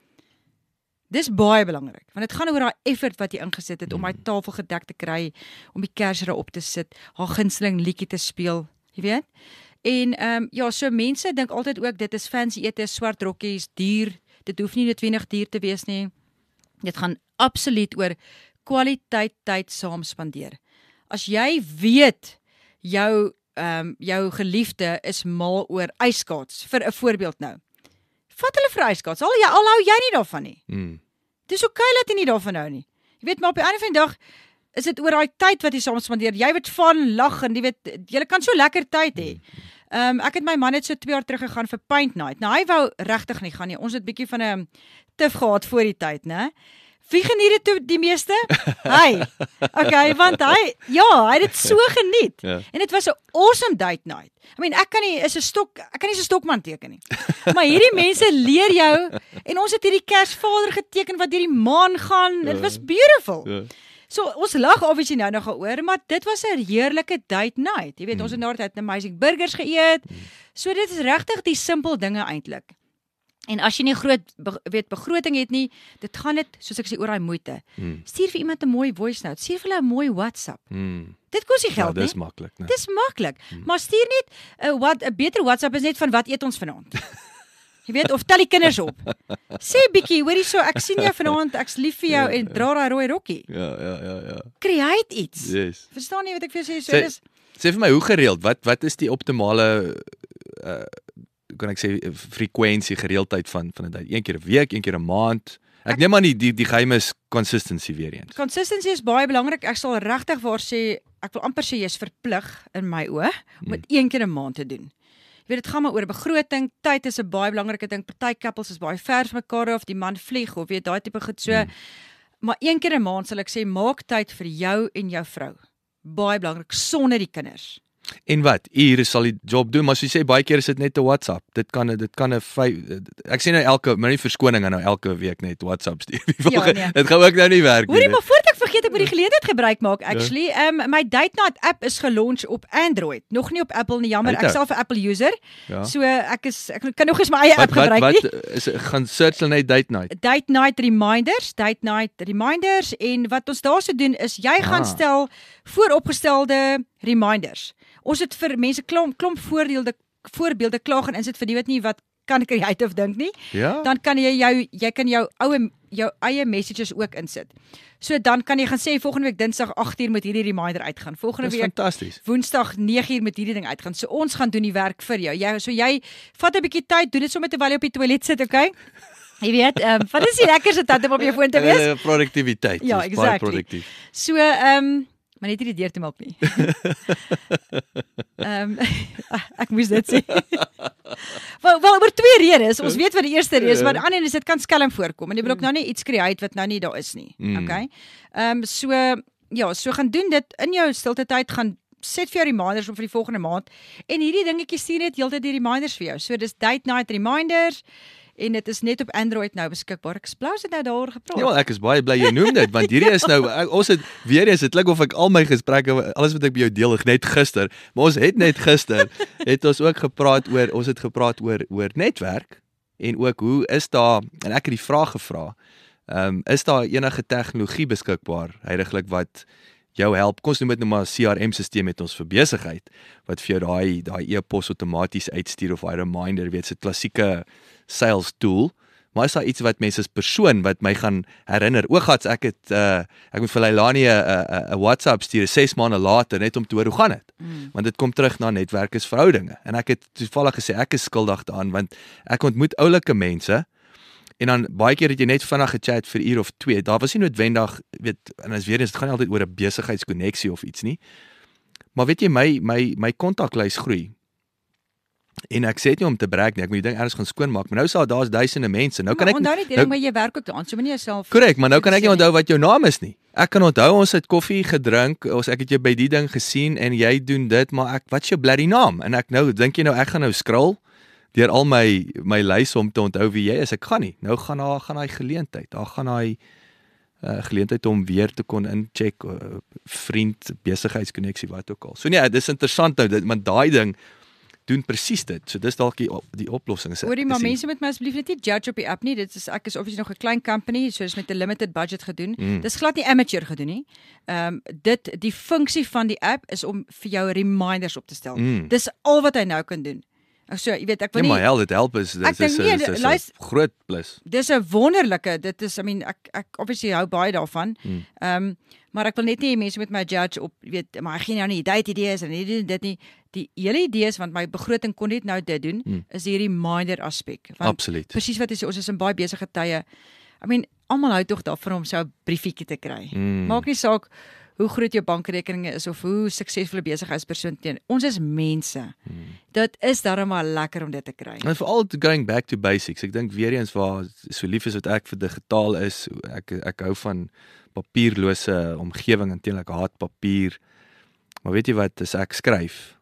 Dis baie belangrik, want dit gaan oor daai effort wat jy ingesit het om my tafel gedek te kry, om die kersere op te sit, haar gunsteling liedjie te speel, jy weet? En ehm um, ja, so mense dink altyd ook dit is fancy ete, swart rokkies, duur. Dit hoef nie noodwendig duur te wees nie. Dit gaan absoluut oor kwaliteit tyd saam spandeer. As jy weet jou ehm um, jou geliefde is mal oor ijskaats, vir 'n voorbeeld nou. Vat hulle vir ijskaats. Al jy al hou jy nie daarvan nie. Mm. Dis oké okay, dat jy nie daarvan hou nie. Jy weet maar op die einde van die dag is dit oor daai tyd wat jy saam spandeer. Jy weet van lag en jy weet jy kan so lekker tyd hê. Ehm um, ek het my man net so twee jaar terug gegaan vir paint night. Nou hy wou regtig nie gaan nie. Ons het bietjie van 'n tif gehad voor die tyd, né? Wie geniet dit die meeste? Hy. Okay, want hy ja, hy het dit so geniet. Ja. En dit was 'n awesome date night. I mean, ek kan nie is 'n stok, ek kan nie so 'n stokman teken nie. Maar hierdie mense leer jou en ons het hierdie Kersvader geteken wat deur die maan gaan. Dit was beautiful. Ja. So ons lag obviously nou nog oor, maar dit was 'n heerlike date night. Jy weet, mm. ons het na dit amazing burgers geëet. Mm. So dit is regtig die simpel dinge eintlik. En as jy nie groot be, weet begroting het nie, dit gaan dit soos ek sê oor daai moeite. Mm. Stuur vir iemand 'n mooi voice note, stuur vir hulle 'n mooi WhatsApp. Mm. Dit kos nie geld ja, nie. Dis maklik, né? Dis maklik. Mm. Maar stuur net 'n uh, wat 'n beter WhatsApp is net van wat eet ons vanaand. Jy weet of tel die kinders op. Sê bietjie, hoorie so, ek sien jou vanaand, ek's lief vir jou ja, en dra daai rooi rokkie. Ja, ja, ja, ja. Create iets. Yes. Verstaan jy wat ek vir jou sê? So sê, dis sê vir my hoe gereeld, wat wat is die optimale uh kan ek sê frekwensie gereeldheid van van 'n tyd? Een keer 'n week, een keer 'n maand. Ek, ek neem aan die die die geheim is consistency weer eens. Consistency is baie belangrik. Ek sal regtig waar sê ek wil amper sê jy is verplig in my oë om dit een keer 'n maand te doen. Jy weet, dit gaan maar oor begroting, tyd is 'n baie belangrike ding. Party couples is baie ver van mekaar af, die man vlieg of weet daai tipe goed so. Hmm. Maar een keer 'n maand sal ek sê maak tyd vir jou en jou vrou. Baie belangrik sonder die kinders. En wat? Hier sal die job doen, maar soos jy sê baie keer is dit net 'n WhatsApp. Dit kan dit kan 'n ek sê nou elke, maar nie verskoning aan nou elke week net WhatsApp stuur. Ja, nee. Dit gaan ook nou nie werk nie. Hoorie, maar voordat ek vergeet ek moet die geleentheid gebruik maak actually. Ja. Um, my Date Night app is gelaunch op Android. Nog nie op Apple nie, jammer. Ek self 'n Apple user. Ja. So ek is ek kan nog eens my eie wat, app gebruik wat, nie. Wat is gaan search hulle net Date Night. Date Night reminders, Date Night reminders en wat ons daarso doen is jy gaan ah. stel vooropgestelde reminders. Ons het vir mense klomp klomp voorbeelde voorbeelde klaar gaan insit vir die wat nie wat kan creative dink nie. Ja? Dan kan jy jou jy kan jou oue jou eie messages ook insit. So dan kan jy gaan sê volgende week Dinsdag agt uur moet hierdie reminder uitgaan. Volgende week fantasties. Woensdag nege uur moet hierdie ding uitgaan. So ons gaan doen die werk vir jou. Jy so jy vat 'n bietjie tyd, doen dit sommer terwyl jy op die toilet sit, okay? Jy weet, ehm um, wat is die lekkerste tyd om op jou foon te wees? Uh, produktiwiteit. Ja, baie exactly. produktief. So ehm um, maar net nie die deur te maak nie. Ehm um, ek moes dit sê. wel, wel oor twee redes. Ons weet wat die eerste rede is, maar die ander is dit kan skelm voorkom en jy wil ook nou nie iets create wat nou nie daar is nie. Mm. Okay? Ehm um, so ja, so gaan doen dit in jou stilte tyd, gaan set vir jou reminders op vir die volgende maand en hierdie dingetjies stuur net heeltyd die reminders vir jou. So dis Date Night reminders. En dit is net op Android nou beskikbaar. Ek splaas dit nou daaroor gepraat. Ja, ek is baie bly jy noem dit want hierdie is nou ek, ons het weer eens dit klink of ek al my gesprekke alles wat ek by jou deel net gister, maar ons het net gister het ons ook gepraat oor ons het gepraat oor oor netwerk en ook hoe is daar en ek het die vraag gevra. Ehm um, is daar enige tegnologie beskikbaar heidaglik wat jou help? Kom ons noem dit nou maar 'n C R M-stelsel met ons vir besigheid wat vir jou daai daai e-pos outomaties uitstuur of daai reminder, weet jy, 'n klassieke sales tool. Maar is daar iets wat mense as persoon wat my gaan herinner? Oogats ek het uh, ek moet vir Leilani 'n 'n WhatsApp stuur ses maande later net om te hoor hoe gaan dit. Mm. Want dit kom terug na netwerkesverhoudinge. En ek het toevallig gesê ek is skuldig daaraan want ek ontmoet oulike mense en dan baie keer het jy net vinnig gechat vir uur of twee. Daar was nie noodwendig, weet, en as weer eens dit gaan nie altyd oor 'n besigheidskonneksie of iets nie. Maar weet jy my my my kontaklys groei. En ek sê dit nie om te brag nie, ek moet die ding ergens gaan skoonmaak, maar nou sal daar's duisende mense. Nou kan ek onthou nie ding, maar jy werk ook daaraan, so moenie jouself. Korrek, maar nou kan ek nie onthou wat jou naam is nie. Ek kan onthou ons het koffie gedrink, ons ek het jou by die ding gesien en jy doen dit, maar ek wat is jou bloody naam? En ek nou dink jy nou ek gaan nou scroll deur al my my lys om te onthou wie jy is. Ek gaan nie. Nou gaan daar gaan daai geleentheid. Daar gaan daai uh, geleentheid om weer te kon incheck uh, vriend, besigheidskonneksie wat ook al. So nee, dis interessant nou dit, maar daai ding doen presies dit. So dis dalk die, die oplossing is. Hoorie, maar mense moet my asseblief net nie judge op die app nie. Dit is ek is obviously nog 'n klein company, so is met 'n limited budget gedoen. Mm. Dis glad nie amateur gedoen nie. Ehm um, dit die funksie van die app is om vir jou reminders op te stel. Mm. Dis al wat hy nou kan doen. So, jy weet, ek wil nie. Ja, maar hel, dit help is dit is 'n groot plus. Dis 'n wonderlike, dit is I mean ek ek obviously hou baie daarvan. Ehm mm. um, maar ek wil net nie mense met my judge op, weet, maar ek gee nou nie date idees en nie dit nie. Die hele idee is want my begroting kon net nou dit doen, mm. is die reminder aspek. Absoluut. Presies wat jy sê, ons is in baie besige tye. I mean, almal hou tog daarvan om so 'n briefietjie te kry. Mm. Maak nie saak hoe groot jou bankrekeninge is of hoe suksesvolle besigheidspersoon teen. Ons is mense. Hmm. Dit is darem maar lekker om dit te kry. En veral going back to basics. Ek dink weer eens waar so lief is wat ek vir digitaal is, ek ek hou van papierlose omgewing en teenoor ek haat papier. Maar weet jy wat, as ek skryf,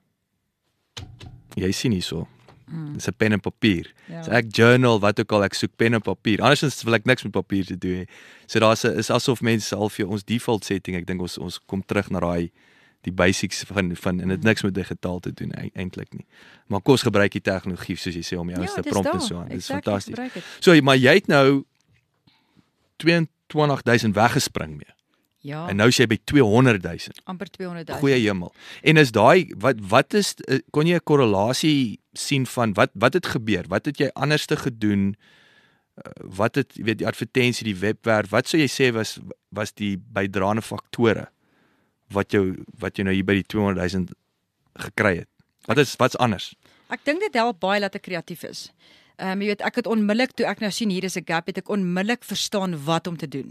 jy sien hierso. Mm. Dis 'n pen en papier. Ja. So ek journal wat ook al, ek soek pen en papier. Andersins wil ek niks met papier te doen hê. So daar's is asof mense half vir ons default setting, ek dink ons ons kom terug na daai die basics van van en dit niks met digitaal te doen eintlik nie. Maar kom ons gebruik die tegnologie soos jy sê om jou te prompt en so aan. Dit is fantasties. So maar jy het nou twee en twintig duisend weggespring mee. Ja. En nou is jy by tweehonderd duisend. Amper tweehonderd duisend. Goeie hemel. En is daai wat wat is kon jy 'n korrelasie sien van wat wat het gebeur? Wat het jy anders te gedoen? Wat het jy weet die advertensie, die webwerf, wat sou jy sê was was die bydraende faktore wat jou wat jy nou hier by die tweehonderd duisend gekry het? Wat is wat's anders? Ek dink dit help baie dat ek kreatief is. Ehm um, jy weet ek het onmiddellik toe ek nou sien hier is 'n gap, het ek onmiddellik verstaan wat om te doen.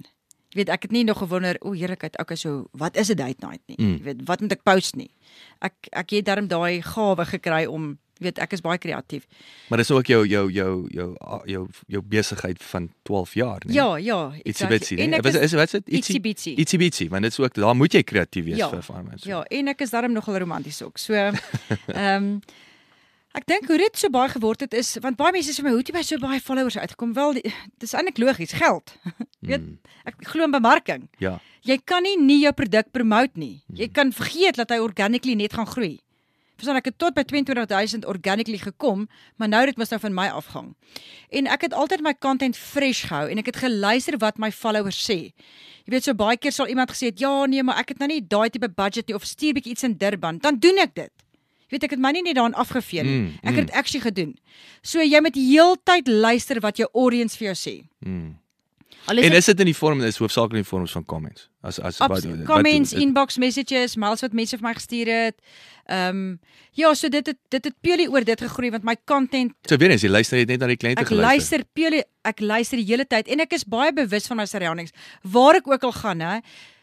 Jy weet, ek het nie nog gewonder, o heerlikheid, okay, so wat is 'n date night nie? Mm. Jy weet, wat moet ek post nie? Ek ek het darm daai gawe gekry om, jy weet, ek is baie kreatief. Maar dis ook jou jou jou jou jou jou besigheid van twaalf jaar, nee. Ja, ja, Ietsie bitsie, En nee. ek Wat is is wat is dit? ietsie bitsie. Ietsie bitsie, want dit is ook daar moet jy kreatief wees Ja, vir vir mense. Ja, en ek is darm nogal romanties ook. So ehm um, ek dink hoe dit so baie geword het is, want baie mense sê my, hoe het jy by so baie followers uitgekom? Wel, die- dis eintlik logies, geld. Jy weet, ek glo in bemarking. Ja. Jy kan nie nie jou produk promote nie. Jy kan vergeet dat hy organically net gaan groei. Verstaan, ek het tot by tweeëntwintig duisend organically gekom, maar nou dit mos nou van my afgang. En ek het altyd my content fresh gehou en ek het geluister wat my followers sê. Jy weet, so baie keer sal iemand gesê het, ja nee, maar ek het nou nie daai tipe budget nie, of stuur bietjie iets in Durban, dan doen ek dit. Jy weet, ek het my nie net daarin afgevee nie. Mm, Ek het dit actually gedoen. So jy moet heeltyd luister wat jou audience vir jou sê. Mm. Al En dit is dit in die vorm is hoofsaaklik in die vorms van comments. As as Abs- wat- wat- comments, wat- inbox messages, mails wat mense vir my gestuur het. Ehm um, ja, so dit het dit het purely oor dit gegroei want my content So weer eens, jy luister net na die kliënte ek geluister. luister purely ek luister die hele tyd en ek is baie bewus van my surroundings. Waar ek ook al gaan, hè,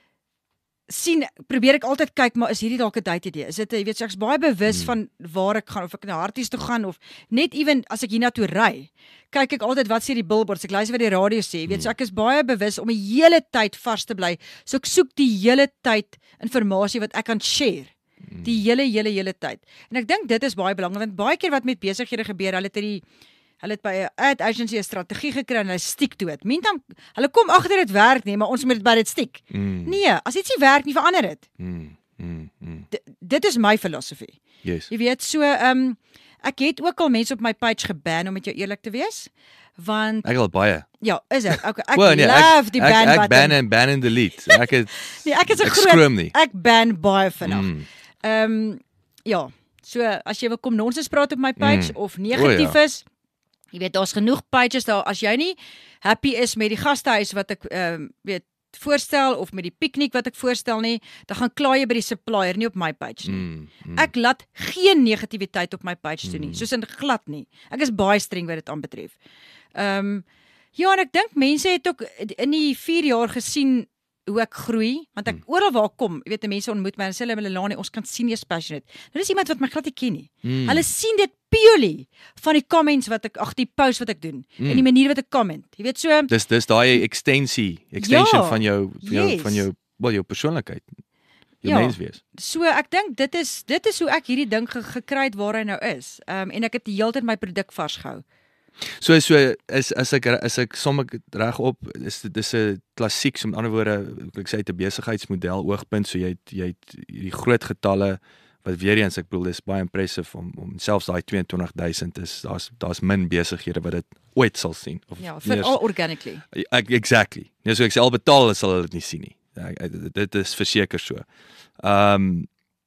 sien probeer ek altyd kyk, maar is hierdie dalk 'n date idee? Is dit, jy weet, so ek's baie bewus hmm. van waar ek gaan, of ek na Harties toe gaan of net ewen as ek hiernatoe ry. Kyk ek altyd wat sê die billboards, ek luister wat die radio sê, jy weet, so ek is baie bewus om die hele tyd vars te bly. So ek soek die hele tyd inligting wat ek kan share. Die hele hele hele tyd. En ek dink dit is baie belangrik want baie keer wat met besighede gebeur, hulle het hierdie hulle het by 'n ad agency 'n strategie gekry en hulle stiek toe dit. Meantime, hulle kom agter dit werk nie, maar ons moet dit by dit stiek. Mm. Nee, as iets nie werk nie, verander dit. Mm, mm, mm. D dit is my filosofie. Yes. Jy weet, so ehm um, ek het ook al mense op my page geban om met jou eerlik te wees, want Ek al baie. ja, is dit. Okay, ek Well, nee, love ek, die ek, ban ek button. ban en ban en delete. Ek het Nee, ek is 'n ek groot skroom nie. ek ban baie vinnig. Mm. Ehm um, ja, so as jy wil kom nonsens praat op my page Mm. of negatief O, ja. is, jy weet daar's genoeg pages daar as jy nie happy is met die gastehuis wat ek ehm um, weet voorstel of met die piknik wat ek voorstel nie, dan gaan kla jy by die supplier, nie op my page nie. Mm, mm. Ek laat geen negativiteit op my page toe nie, soos in glad nie. Ek is baie streng wat dit aanbetref. Ehm um, ja, en ek dink mense het ook in die vier jaar gesien hoe ek groei, want ek mm. oral waar ek kom, jy weet, die mense ontmoet my en sê hulle Melanie, ons kan sien jy's passionate. Nou dis iemand wat my glad nie ken nie. Mm. Hulle sien dit purely van die comments wat ek ag die post wat ek doen Mm. en die manier wat ek comment. Jy weet so Dis dis daai extensie, extension Ja, van jou van jou yes. van jou wel jou persoonlikheid. Jou Ja. mens wees. So ek dink dit is dit is hoe ek hierdie ding ge gekry het waar hy nou is. Ehm um, en ek het die hele tyd my produk vars gehou. So so is as ek as ek som ek reg op is dit dis 'n klassiek, so met ander woorde, ek sê uit 'n besigheidsmodel oogpunt, so jy het, jy het hierdie groot getalle wat weer eens ek bedoel dis baie impressive om om selfs daai twee en twintig duisend is daar's daar's min besighede wat dit ooit sal sien of Ja, meer- veral organically. Ek exactly. Nee, so ek sê al betaal sal hulle dit nie sien nie. Ek, ek, dit is verseker so. Ehm um,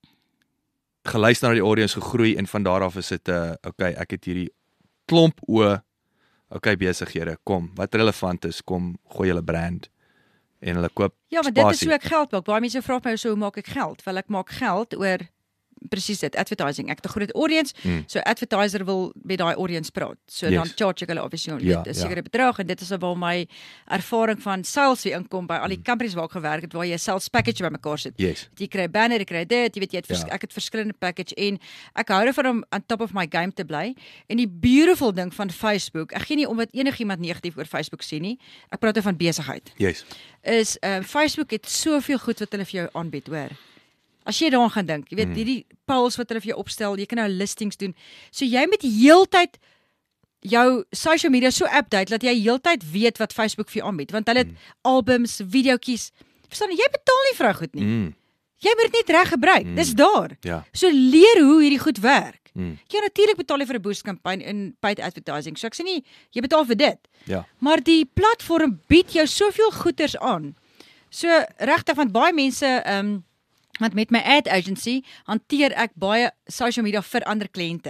geluister na die audience gegroei en van daar af is dit 'n uh, okay, ek het hierdie klomp o okay besighede, kom, wat relevant is, kom gooi julle brand en hulle koop Ja, maar dit is spasie. hoe ek geld maak. Baie mense vra my so hoe maak ek geld? Wel ek maak geld oor presies dit, advertising. Ek het 'n groot audience, Mm. so advertiser wil met daai audience praat. So Yes. dan charge ek hulle obviously Ja, weet 'n ja. sekere bedrag en dit is waar my ervaring van sales weer inkom by al die companies waar ek gewerk het waar jy 'n sales package bymekaar sit. Yes. Jy kry banner, jy kry dit, jy weet jy het vers Ja. ek het verskillende package en ek hou daarvan om on top of my game te bly. En die beautiful ding van Facebook, ek gee nie om wat enigiemand negatief oor Facebook sê nie. Ek praat oor van besigheid. Yes. Is uh, Facebook het soveel goed wat hulle vir jou aanbied, hoor. As jy daaraan gaan dink, jy weet, Mm. hierdie polls wat hulle vir jou opstel, jy kan nou listings doen. So jy moet heeltyd jou social media so update dat jy heeltyd weet wat Facebook vir jou aanbied, want hulle het Mm. albums, videoetjies. Verstaan jy, jy betaal nie vir daai goed nie. Mm. Jy moet dit net reg gebruik. Mm. Dis daar. Ja. So leer hoe hierdie goed werk. Mm. Ja, natuurlik betaal jy vir 'n boost kampanje in paid advertising. So ek sê nie jy betaal vir dit. Ja. Maar die platform bied jou soveel goeders aan. So regtig, want baie mense ehm um, want met my ad agency hanteer ek baie social media vir ander kliënte.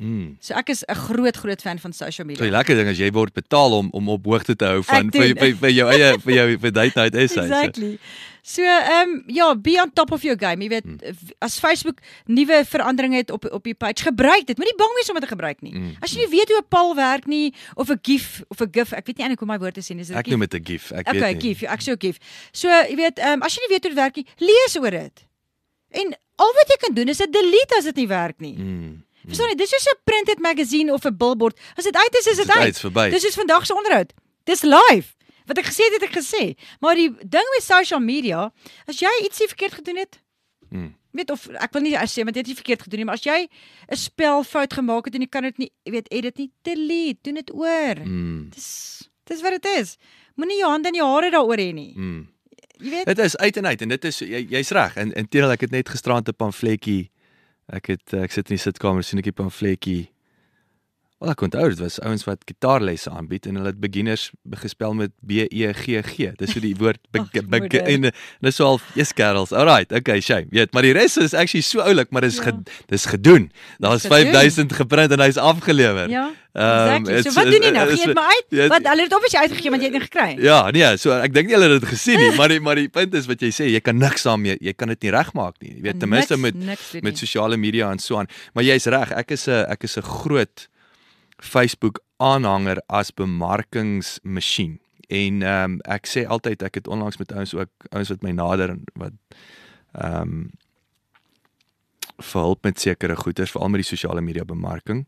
Mm. So ek is 'n groot groot fan van social media. So die lekker ding is jy word betaal om om op hoogte te hou van Ek doen. vir, vir, vir jou eie vir jou vir date night essays. Exactly. So ehm um, ja, be on top of your game. Jy weet, Mm. as Facebook nuwe veranderinge het op op die page, gebruik dit. Moenie bang wees om dit te gebruik nie. Mm. As jy nie weet hoe 'n pal werk nie of 'n gif of 'n gif, ek weet nie eintlik hoe my woord te sê nie. Is dit 'n Ek gif? noem dit 'n gif. Ek Okay, weet nie. gif. Ek sê ook gif. So jy weet, ehm um, as jy nie weet hoe dit werk nie, lees oor dit. En al wat jy kan doen is dit delete as dit nie werk nie. Mm. Verstaan jy? Dis soos 'n printed magazine of 'n billboard. As dit uit is, is dit Dis uit. uit, verby. Dis soos vandag se onderhoud. Dis live. Wat ek gesê het, het ek gesê. Maar die ding met social media, as jy ietsie verkeerd gedoen het, Mm. weet of ek wil nie sê want jy het nie verkeerd gedoen nie, maar as jy 'n spelfout gemaak het en jy kan dit nie, jy weet, edit nie, delete, doen dit oor. Mm. Dis dis wat dit is. Moenie jou hande in jou hare daaroor hê nie. Mm. Jy weet, Dit is uit en uit en dit is jy jy's reg. En inteendeel ek het net gisterand 'n pamfletjie. Ek het ek sit in die sitkamer sien ek 'n pamfletjie. Wel ek onthou dit was ouens wat gitaarlesse aanbied en hulle het beginners gespel met B E G G. Dis so die woord Ag, be, be, moeder. en eh, dis so al yes girls. Alright, okay, shame. Weet, maar die res is actually so oulik, maar dis Ja. ge, dis gedoen. Daar's gedoen. vyf duisend geprint en hy's afgelewer. ja. Ehm, Exactly. So it's- wat doen jy nou? it's- Gee dit maar uit. Ja, Wat hulle het obviously uitgegee want jy het nie gekry. Ja, nee, so ek dink nie hulle het dit gesien nie, maar die maar die punt is wat jy sê, jy kan niks daarmee, jy kan dit nie regmaak nie. Jy weet ten minste Niks- met niks doen met nie. sosiale media en so aan. Maar jy's reg, ek is 'n ek is 'n groot Facebook aanhanger as bemarkingsmasjien. En ehm um, ek sê altyd ek het onlangs met ouens ook ouens wat my nader en wat ehm um, vir hulp met sekere goeders, veral met die sosiale media bemarking.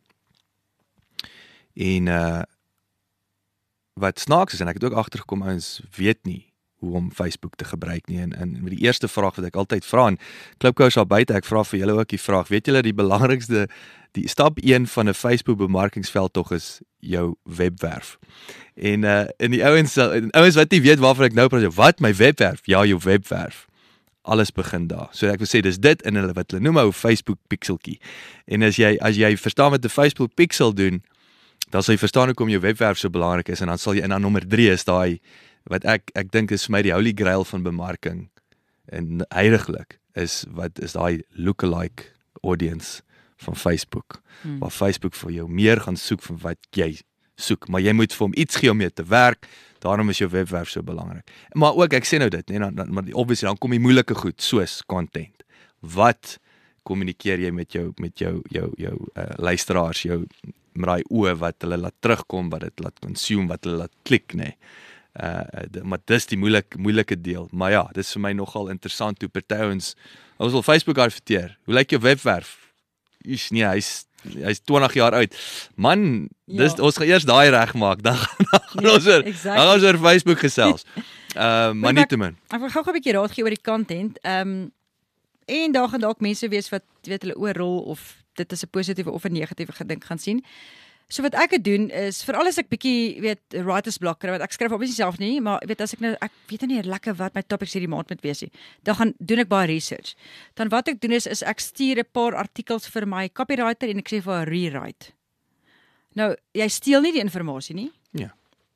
En uh wat snaaks is en ek het ook agtergekom ouens weet nie hoe om Facebook te gebruik nie en en met die eerste vraag wat ek altyd vra en Klipkous daar buite ek vra vir julle ook die vraag, weet julle die belangrikste die stap een van 'n Facebook bemarkingsveld tog is jou webwerf. En uh in die ouens en ouens wat nie weet waarvan ek nou praat, wat my webwerf? Ja, jou webwerf. Alles begin daar. So ek wil sê dis dit in hulle wat hulle noem 'n Facebook pixeltjie. En as jy as jy verstaan wat 'n Facebook pixel doen, dan sal jy verstaan hoekom jou webwerf so belangrik is en dan sal jy en dan nommer drie is daai wat ek ek dink is vir my die holy grail van bemarking en heiliglik is wat is daai lookalike audience van Facebook. Hmm. Waar Facebook vir jou meer gaan soek van wat jy soek, maar jy moet vir hom iets gee om mee te werk. Daarom is jou webwerf so belangrik. Maar ook ek sê nou dit, nee, dan, dan maar obviously dan kom die moeilike goed soos content. Wat kommunikeer jy met jou met jou jou jou uh, luisteraars, jou met daai oë wat hulle laat terugkom, wat dit laat consume, wat hulle laat klik, nê. Nee. Uh de, maar dis die moeilike moeilike deel. Maar ja, dis vir my nogal interessant hoe party ons ons wil Facebook adverteer. Hoe lyk jou webwerf? Is nee, hy's hy's twintig jaar oud. Man, dis Ja. ons gaan eers daai regmaak, dan gaan dan gaan Ja, ons oor exactly. dan gaan ons oor Facebook gesels. Uh maar Maar nie ek- te min. Ek wil gou-gou 'n bietjie raad gee oor die content. Ehm um, en daar gaan dalk mense wees wat weet hulle oorrol of dit is 'n positiewe of 'n negatiewe gedink gaan sien. So wat ek het doen is veral as ek bietjie weet writer's block kry, want ek skryf obviously self nie, maar weet as ek nou ek weet nou nie lekker wat my topics hierdie maand moet wees nie. Dan gaan doen ek baie research. Dan wat ek doen is is ek stuur 'n paar artikels vir my copywriter en ek sê vir haar rewrite. Nou, jy steel nie die inligting nie. Ja.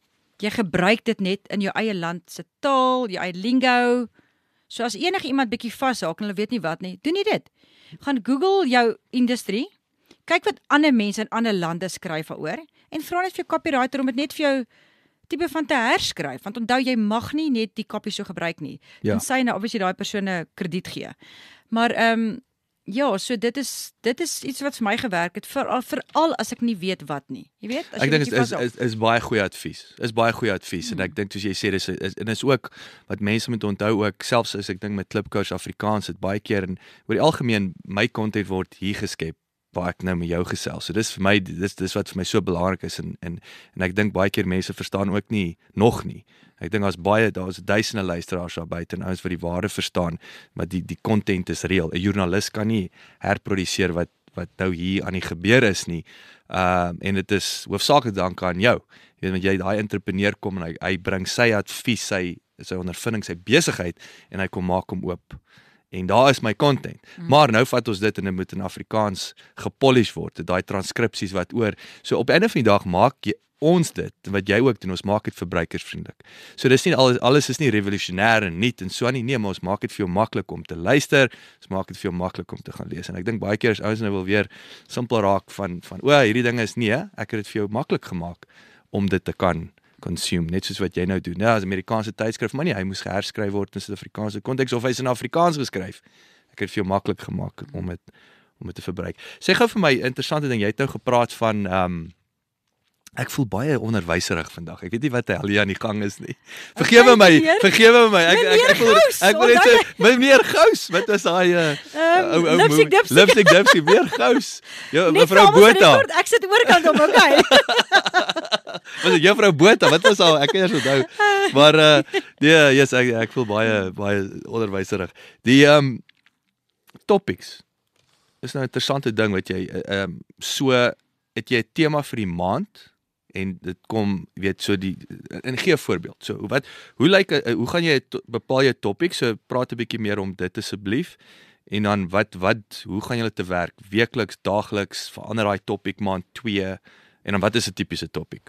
Jy gebruik dit net in jou eie land se taal, jou eie lingo. So as enige iemand bietjie vashaak en hulle weet nie wat nie, doen jy dit. Gaan Google jou industrie, kyk wat ander mense in ander lande skryf daaroor en vra net vir jou copywriter om dit net vir jou tipe van te herskryf, want onthou jy mag nie net die copy so gebruik nie. Ja. Tensy nou obviously daai persoon 'n krediet gee. Maar ehm um, ja, so dit is dit is iets wat vir my gewerk het veral veral as ek nie weet wat nie. Jy weet, as Ek jy dink dit bietjie is, vashaak. is is baie goeie advies. Is baie goeie advies hmm. en ek dink soos jy sê dis is, en is ook wat mense moet onthou ook selfs as ek dink met Klipkous Afrikaans het baie keer en oor die algemeen my content word hier geskep waar ek nou met jou gesels. So dis vir my dis dis wat vir my so belangrik is en en en ek dink baie keer mense verstaan ook nie nog nie. Ek dink daar's baie daar's duisende luisteraars daar buite en ouens wat die waarde verstaan, maar die die content is reël. 'n Joernalis kan nie herproduseer wat wat nou hier aan die gebeur is nie. Ehm uh, en dit is hoofsaaklik dank aan jou. Jy weet want jy daai entrepreneur kom en hy hy bring sy advies, sy sy ondervinding, sy besigheid en hy kom maak hom oop. en daar is my content. Mm. Maar nou vat ons dit en dit moet in Afrikaans gepolish word, daai transkripsies wat oor. So op einde van die dag maak jy ons dit, wat jy ook doen, ons maak dit verbruikersvriendelik. So dis nie alles, alles is nie revolusionêr en nuut en so nie, nee, maar ons maak dit vir jou maklik om te luister, ons maak dit vir jou maklik om te gaan lees. En ek dink baie keer as ouens nou wil weer simpel raak van, van o, hierdie ding is nie, ek het dit vir jou maklik gemaak om dit te kan consume, net soos wat jy nou doen. Ja, as Amerikaanse tydskrif, maar nie, hy moes geherskryf word in Suid-Afrikaanse konteks, of hy is in Afrikaans geskryf. Ek het dit vir jou maklik gemaak om dit om dit te verbruik. Sê gou vir my, interessante ding, jy het nou gepraat van, um, ek voel baie onderwyserig vandag. Ek weet nie wat hy al hier aan die gang is nie. Vergewe my, vergewe my. Ek ek ek voel ek wil net sê, meneer Gous, wat was daai uh, ou ou Lipstick Dipsy. Lipstick Dipsy, meneer Gous. Ja, mevrou Botha. Ek sit oorkant om, okay. Was dit juffrou Botha? Wat was al? Ek kan eers onthou. Maar uh nee, yes, ek ek voel baie baie onderwyserig. Die um topics. Is nou 'n interessante ding wat jy um so het jy 'n tema vir die maand en dit kom, jy weet, so die en gee 'n voorbeeld. So wat hoe lyk hoe gaan jy bepaal jou topic? So praat 'n bietjie meer om dit asseblief. En dan wat wat hoe gaan julle te werk? Weekliks, daagliks, verander daai topic maand twee en dan wat is 'n tipiese topic?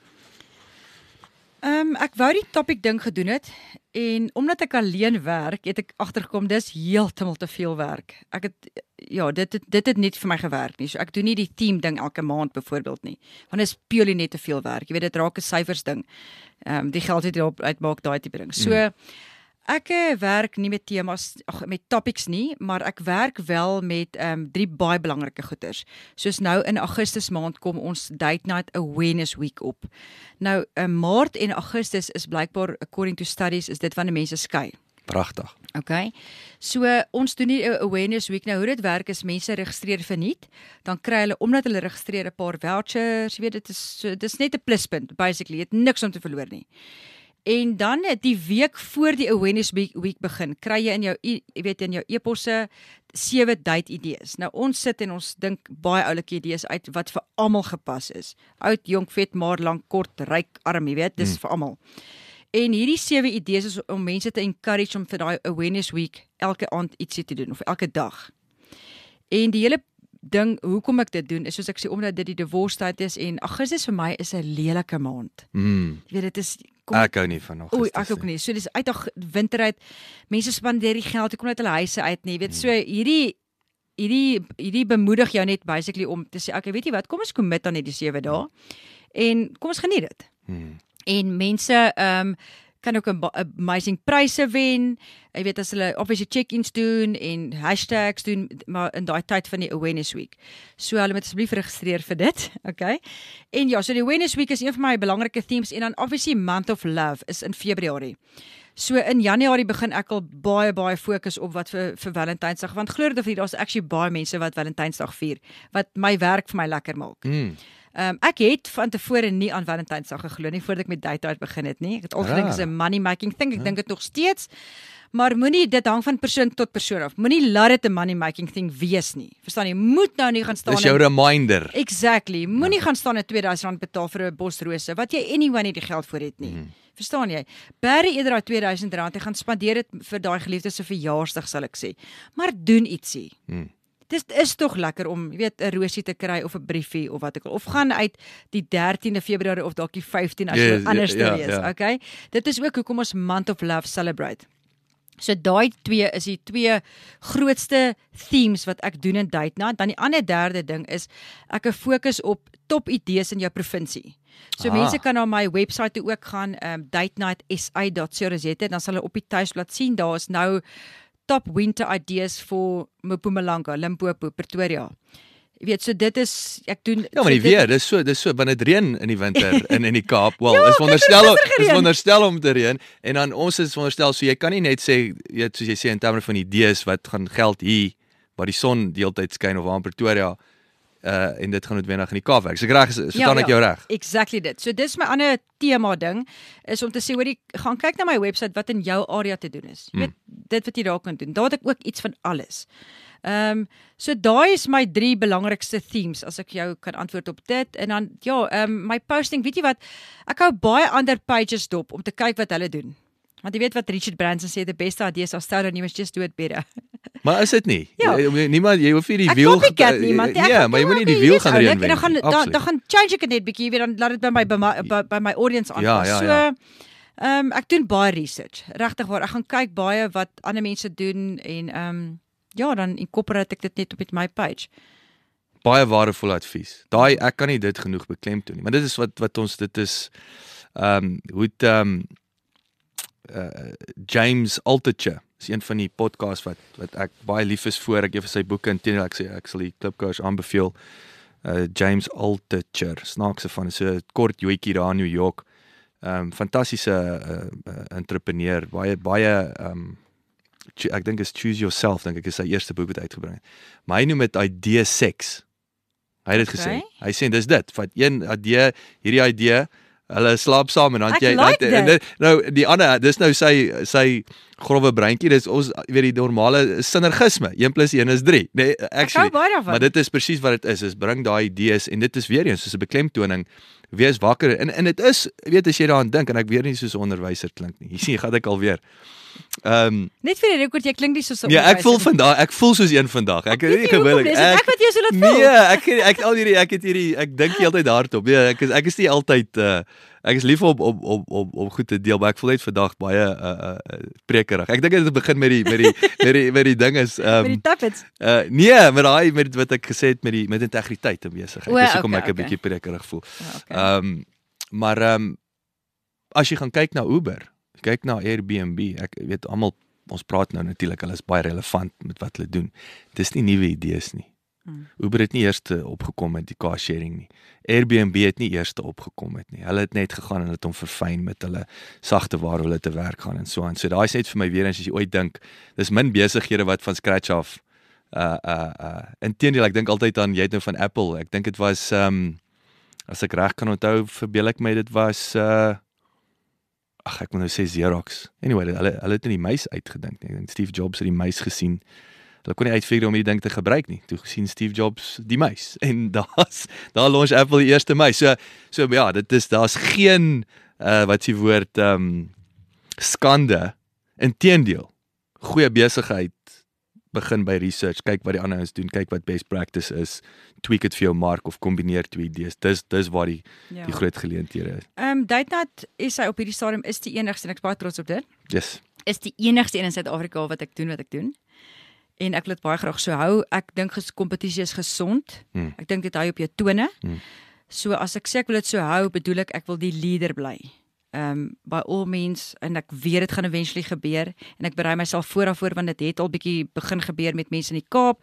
Um, ek wou die topic ding gedoen het en omdat ek alleen werk, het ek agtergekom dis heeltemal te veel werk. Ek het ja, dit het, dit het net vir my gewerk nie. So ek doen nie die team ding elke maand byvoorbeeld nie. Want dit is purely net te veel werk. Jy weet dit raak 'n syfers ding. Ehm um, die geld wat jy daarop uitmaak, daai tipe ding. So mm. ek werk nie met temas, ag met topics nie, maar ek werk wel met ehm um, drie baie belangrike goeters. Soos nou in Augustus maand kom ons Date Night Awareness Week op. Nou in Maart en Augustus is blykbaar according to studies is dit wanneer mense skei. Pragtig. Okay. So uh, ons doen nie 'n Awareness Week. Nou hoe dit werk is mense registreer verniet, dan kry hulle omdat hulle registreer 'n paar vouchers, jy weet dit is so dis net 'n pluspunt basically. Jy het niks om te verloor nie. En dan die week voor die Awareness Week, week begin, kry jy in jou jy weet in jou e-posse sewe date idees. Nou ons sit en ons dink baie oulike idees uit wat vir almal gepas is. Oud, jonk, vet, maar lank, kort, ryk, arm, jy weet, dis hmm. vir almal. En hierdie sewe idees is om mense te encourage om vir daai Awareness Week elke aand ietsie te doen of elke dag. En die hele ding, hoekom ek dit doen, is soos ek sê, omdat dit die divorce tyd is en Augustus vir my is 'n lelike maand. Mm. Jy weet dit is kom, ek hou nie van Augustus. Oei, ek ook nie. So dis uit winter uit. Mense spandeer die geld, jy kom uit hulle huise uit nie. Jy weet mm. so hierdie hierdie hierdie bemoedig jou net basically om te sê, okay, weet jy wat, kom ons commit aan hierdie sewe dae en kom ons geniet dit. Mm. En mense ehm um, kan ook 'n amazing pryse wen. Jy weet as hulle obviously check-ins doen en hashtags doen maar in daai tyd van die Awareness Week. So hulle moet asseblief registreer vir dit, okay? En ja, so die Awareness Week is een van my belangrike themes en dan obviously Month of Love is in Februarie. So in Januarie begin ek al baie baie fokus op wat vir vir Valentynsdag, want glo dit of nie, daar's actually baie mense wat Valentynsdag vier, wat my werk vir my lekker maak. Mm. Um, ek het van tevore nie aan Valentynsdag geglo nie voordat ek met Date Night begin het nie. Ek het al gedink dit is 'n money making thing. Ek ja. dink dit nog steeds. Maar moenie dit hang van persoon tot persoon af. Moenie laat dit 'n money making thing wees nie. Verstaan jy? Moet nou nie gaan staan. Dis jou in, reminder. Exactly. Moenie ja. gaan staan en tweeduisend rand betaal vir 'n bos rose wat jy anyway nie die geld vir het nie. Mm. Verstaan jy? Berry eerder daai tweeduisend rand en gaan spandeer dit vir daai geliefde se verjaarsdag sal ek sê. Maar doen ietsie. Mm. Dit is tog lekker om, jy weet, 'n rosie te kry of 'n briefie of wat ek al. Of gaan uit die dertiende Februarie of dalk die vyftiende as jy yes, anders te ja, wees, ja. okay? Dit is ook hoekom ons Month of Love celebrate. So daai twee is die twee grootste themes wat ek doen in Date Night. Dan die ander derde ding is ek fokus op top idees in jou provinsie. So ah. mense kan na my webwerf toe ook gaan, um, date night s a dot co dot za, dan sal hulle op die tuisblad sien, daar is nou top winter ideas vir Mpumalanga, Limpopo, Pretoria. Jy weet, so dit is, ek doen... Ja, maar die so weer, dis so, dis so, wanneer dit reën in die winter in, in die Kaap, wel, ja, is wonderstel, is wonderstel om te reën, en dan ons is wonderstel, so jy kan nie net sê, jy, soos jy sê, in terme van idees, wat gaan geld hier, waar die son deeltyd skyn, of waar in Pretoria, uh, en dit gaan noodwendig in die Kaap werk. So ek reg, so ja, staan ja, ek jou reg? Exactly dit. So dis my ander tema ding, is om te sê, hoor, gaan kyk na my website, wat in jou area te doen is. Jy weet, hmm. dit wat jy daar kan doen. Daar het ek ook iets van alles. Ehm um, so daai is my drie belangrikste themes as ek jou kan antwoord op dit. En dan ja, ehm um, my posting, weet jy wat, ek hou baie ander pages dop om te kyk wat hulle doen. Want jy weet wat Richard Branson sê, the best ideas are started and you must just do it better. Maar is dit nie? Ja. Jy, niemand, jy hoef nie die Ek wiel... copycat niemand, Ja, ek maar jy gaan moet nie doen, die jy wiel weet, gaan oulik, reinvent En dan gaan, nie, dan, absoluut. dan gaan change ek het net bietjie, jy weet, dan laat dit by my, by my, by, by my audience aanpas. Ja, ja, so, ja. Um, ek doen baie research, regtig waar, ek gaan kyk baie wat ander mense doen, en um, ja, dan incorporate ek dit net op met my page. Baie waardevolle advies. Daai, ek kan nie dit genoeg beklemtoon nie, maar dit is wat, wat ons, dit is, um, hoe het, um, uh, James Altucher, is een van die podcasts wat, wat ek baie lief is voor, ek gee vir sy boeke, en teen ek sê, ek sal die Klipkouers aanbeveel, uh, James Altucher, snaakse van, so 'n kort joetjie daar in New York, um, fantastiese uh, uh, entrepreneur, baie, baie, um, ek dink is Choose Yourself, dink ek is sy eerste boek wat uitgebring het, maar hy noem dit idee seks. Hy het dit Okay. gesê. Hy sê dis dit, vat een idee, hierdie idee, hulle slaap saam en dan Ek jy like dan- en dit. dit- nou die ander, dis nou sy sy grove breintjie, dis ons weet die normale sinergisme. een plus een is drie. Nee, Ek hou actually. baie daarvan. Maar dit is presies wat dit is, is bring daai idees en dit is weer eens soos 'n beklemtoning, wees wakker en en dit is, weet as jy daaraan dink en ek weer nie soos 'n onderwyser klink nie. Jy sien, gaan ek alweer. Ehm um, Net vir die rekord, jy klink nie soos 'n ja, ek voel onderwyser nie. vandag, ek voel soos een vandag. Ek Weet jy hoekom gewillig. dis? Ek wat jy so laat voel. Nee, ek ek al hierdie ek het hierdie ek dink die hele tyd hardop. Nee, ek is ek is nie altyd uh ek is lief op op op op op goed te deel, maar ek voel net vandag baie uh, uh prekerig. Ek dink dit begin met die met die met die met die ding is Met ehm die tappets. uh nee, met daai met wat ek gesê het met die met integriteit in besigheid. O, Dis hoekom okay, ek 'n okay. bietjie prekerig voel. Ja, okay. Ehm um, maar ehm um, as jy gaan kyk na Uber, kyk na Airbnb, ek weet almal ons praat nou natuurlik, hulle is baie relevant met wat hulle doen. Dis nie nuwe idees nie. Hmm. Uber het nie eers opgekom met die car sharing nie. Airbnb het nie eers opgekom met nie. Hulle het net gegaan en het hom verfyn met hulle sagte waar hulle te werk gaan en so aan. So daai is net vir my weer eens as jy ooit dink, dis min besighede wat van scratch af uh uh uh inteendeel ek dink altyd aan jy het nou van Apple. Ek dink dit was ehm um, as ek reg kan onthou, verbeel ek my dit was uh ag ek moet nou sê Xerox. Anyway, hulle hulle het nie die muis uitgedink nie. Ek dink Steve Jobs het die muis gesien. Hulle kon nie uitfigure om die ding te gebruik nie. Toe gesien Steve Jobs die muis en daar's daar launch Apple die eerste muis. So so ja, dit is daar's geen uh wat se woord ehm um, skande. Inteendeel. Goeie besigheid begin by research, kyk wat die ander ons doen, kyk wat best practice is, tweak dit vir jou mark of kombineer twee idees. Dis dis waar die Ja. die groot geleenthede is. Ehm um, Datenat is hy op hierdie stadium is die enigste en ek's baie trots op dit. Yes. Is die enigste een in Suid-Afrika wat ek doen wat ek doen. En ek wil dit baie graag so hou. Ek dink ges kompetisie is gesond. Hmm. Ek dink dit hou op jou tone. Hmm. So as ek sê ek wil dit so hou, bedoel ek ek wil die leader bly. Ehm um, by all means en ek weet dit gaan eventually gebeur en ek berei myself vooraf voor want dit het al bietjie begin gebeur met mense in die Kaap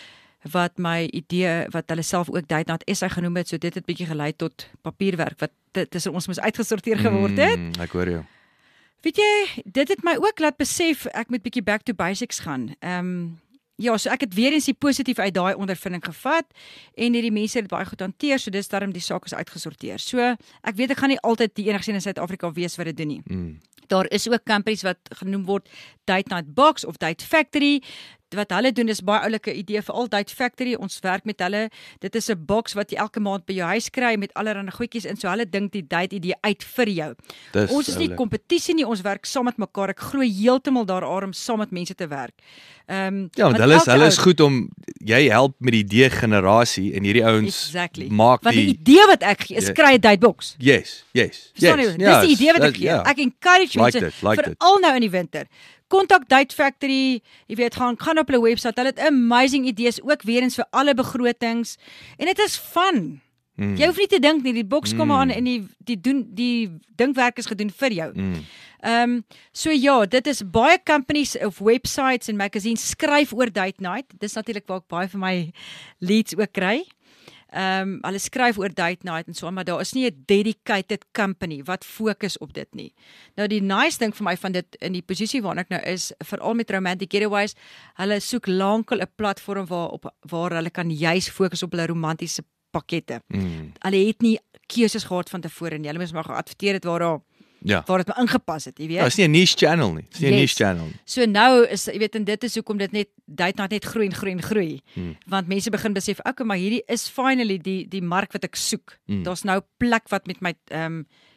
wat my idee wat hulle self ook Datenat S A genoem het, so dit het bietjie gelei tot papierwerk wat tussen ons moes uitgesorteer geword het. Mm, ek hoor jou. Weet jy, dit het my ook laat besef ek moet bietjie back to basics gaan. Ehm um, ja, so ek het weer eens die positief uit daai ondervinding gevat en hierdie mense het dit baie goed hanteer, so dis daarom die saak is uitgesorteer. So ek weet ek gaan nie altyd die enigste een in Suid-Afrika wees wat dit doen nie. Mm. Daar is ook companies wat genoem word Datenat Box of Date Factory. Wat hulle doen is baie oulike idee vir al Date Factory. Ons werk met hulle. Dit is 'n box wat jy elke maand by jou huis kry met allerlei goedjies in. So hulle dink die date idee uit vir jou. Dis Ons is nie oulik. kompetisie nie, ons werk saam met mekaar. Ek glo heeltemal daaraan om saam met mense te werk. Ehm um, Ja, want hulle is hulle is goed om jy help met die idee generasie en hierdie ouens exactly. maak Want die die idee wat ek gee is Ja. kry 'n date box. Yes, yes. Verstaan yes. jy? Dis die idee wat ek dat- gee. ja. Ek encourage Like mense it, like it. veral nou in die winter. Kontak Date Factory, jy weet, gaan gaan op hulle webwerf. Hulle het amazing idees ook weer eens vir alle begrotings en dit is fun. Mm. Jy hoef nie te dink nie, die boks kom Mm. aan en die die doen die dinkwerk is gedoen vir jou. Mm. Ehm um, so ja, dit is baie companies of websites en magazines skryf oor Date Night. Dis natuurlik waar ek baie vir my leads ook kry. Ehm um, hulle skryf oor Date Night en so, maar daar is nie 'n dedicated company wat fokus op dit nie. Nou die nice ding vir my van dit in die posisie waarna ek nou is, veral met Romantic Getaways, hulle soek lankal 'n platform waar op waar hulle kan juis fokus op hulle romantiese pakkette. Mm. Hulle het nie keuses gehad van tevore nie. Hulle moes maar geadverteer het waar daar Ja. waar dit maar ingepas het, jy weet. Ja, is nie 'n niche channel nie. Dis nie 'n Yes. niche channel nie. So nou is jy weet en dit is hoekom dit net Datenat net groei en groei en groei. Hmm. Want mense begin besef, okay, maar hierdie is finally die die mark wat ek soek. Hmm. Daar's nou plek wat met my ehm um,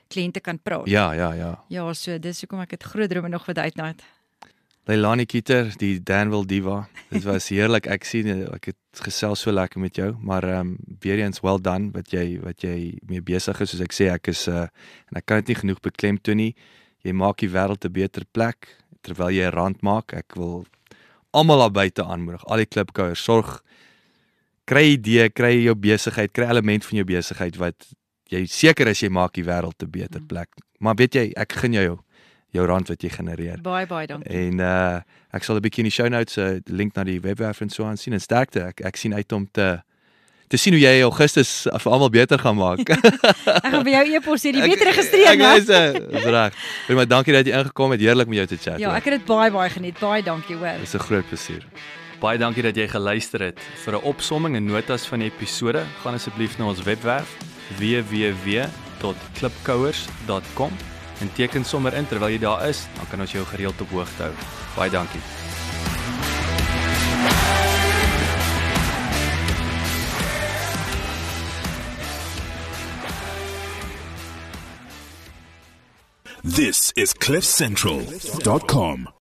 kliënte kan praat. Ja, ja, ja. Ja, so dis hoekom ek het groot drome nog wat uitnaai. Leilani Kieter, die Danville Diva. Dit was heerlik. Ek sien ek het gesels so lekker met jou, maar ehm um, weer eens well done wat jy wat jy mee besig is. Soos ek sê, ek is uh, en ek kan dit nie genoeg beklemtoon nie. Jy maak die wêreld 'n beter plek terwyl jy 'n rand maak. Ek wil almal daar buite aanmoedig. Al die klipkouers, sorg kry idee, kry jou besigheid, kry element van jou besigheid wat jy seker is jy maak die wêreld 'n beter plek. Maar weet jy, ek gun jou jou rand wat jy genereer. Baie baie dankie. En uh ek sal 'n bietjie in die show notes 'n uh, link na die webwerf en so aan sien en sterkte. Ek ek sien uit om te te sien hoe jy Augustus vir almal beter gaan maak. Ek gaan vir jou e-pos hier, die weet registreer, né? Ek is uh, reg. Maar dankie dat jy ingekom het. Heerlik met jou te chat. Ja, ek het dit baie baie geniet. Baie dankie, hoor. Dis 'n groot plesier. Baie dankie dat jy geluister het. Vir 'n opsomming en notas van die episode, gaan asseblief na ons webwerf w w w dot klipkouers dot com en teken sommer in terwyl jy daar is, dan kan ons jou gereeld op hoogte hou. Baie dankie. This is cliff central dot com.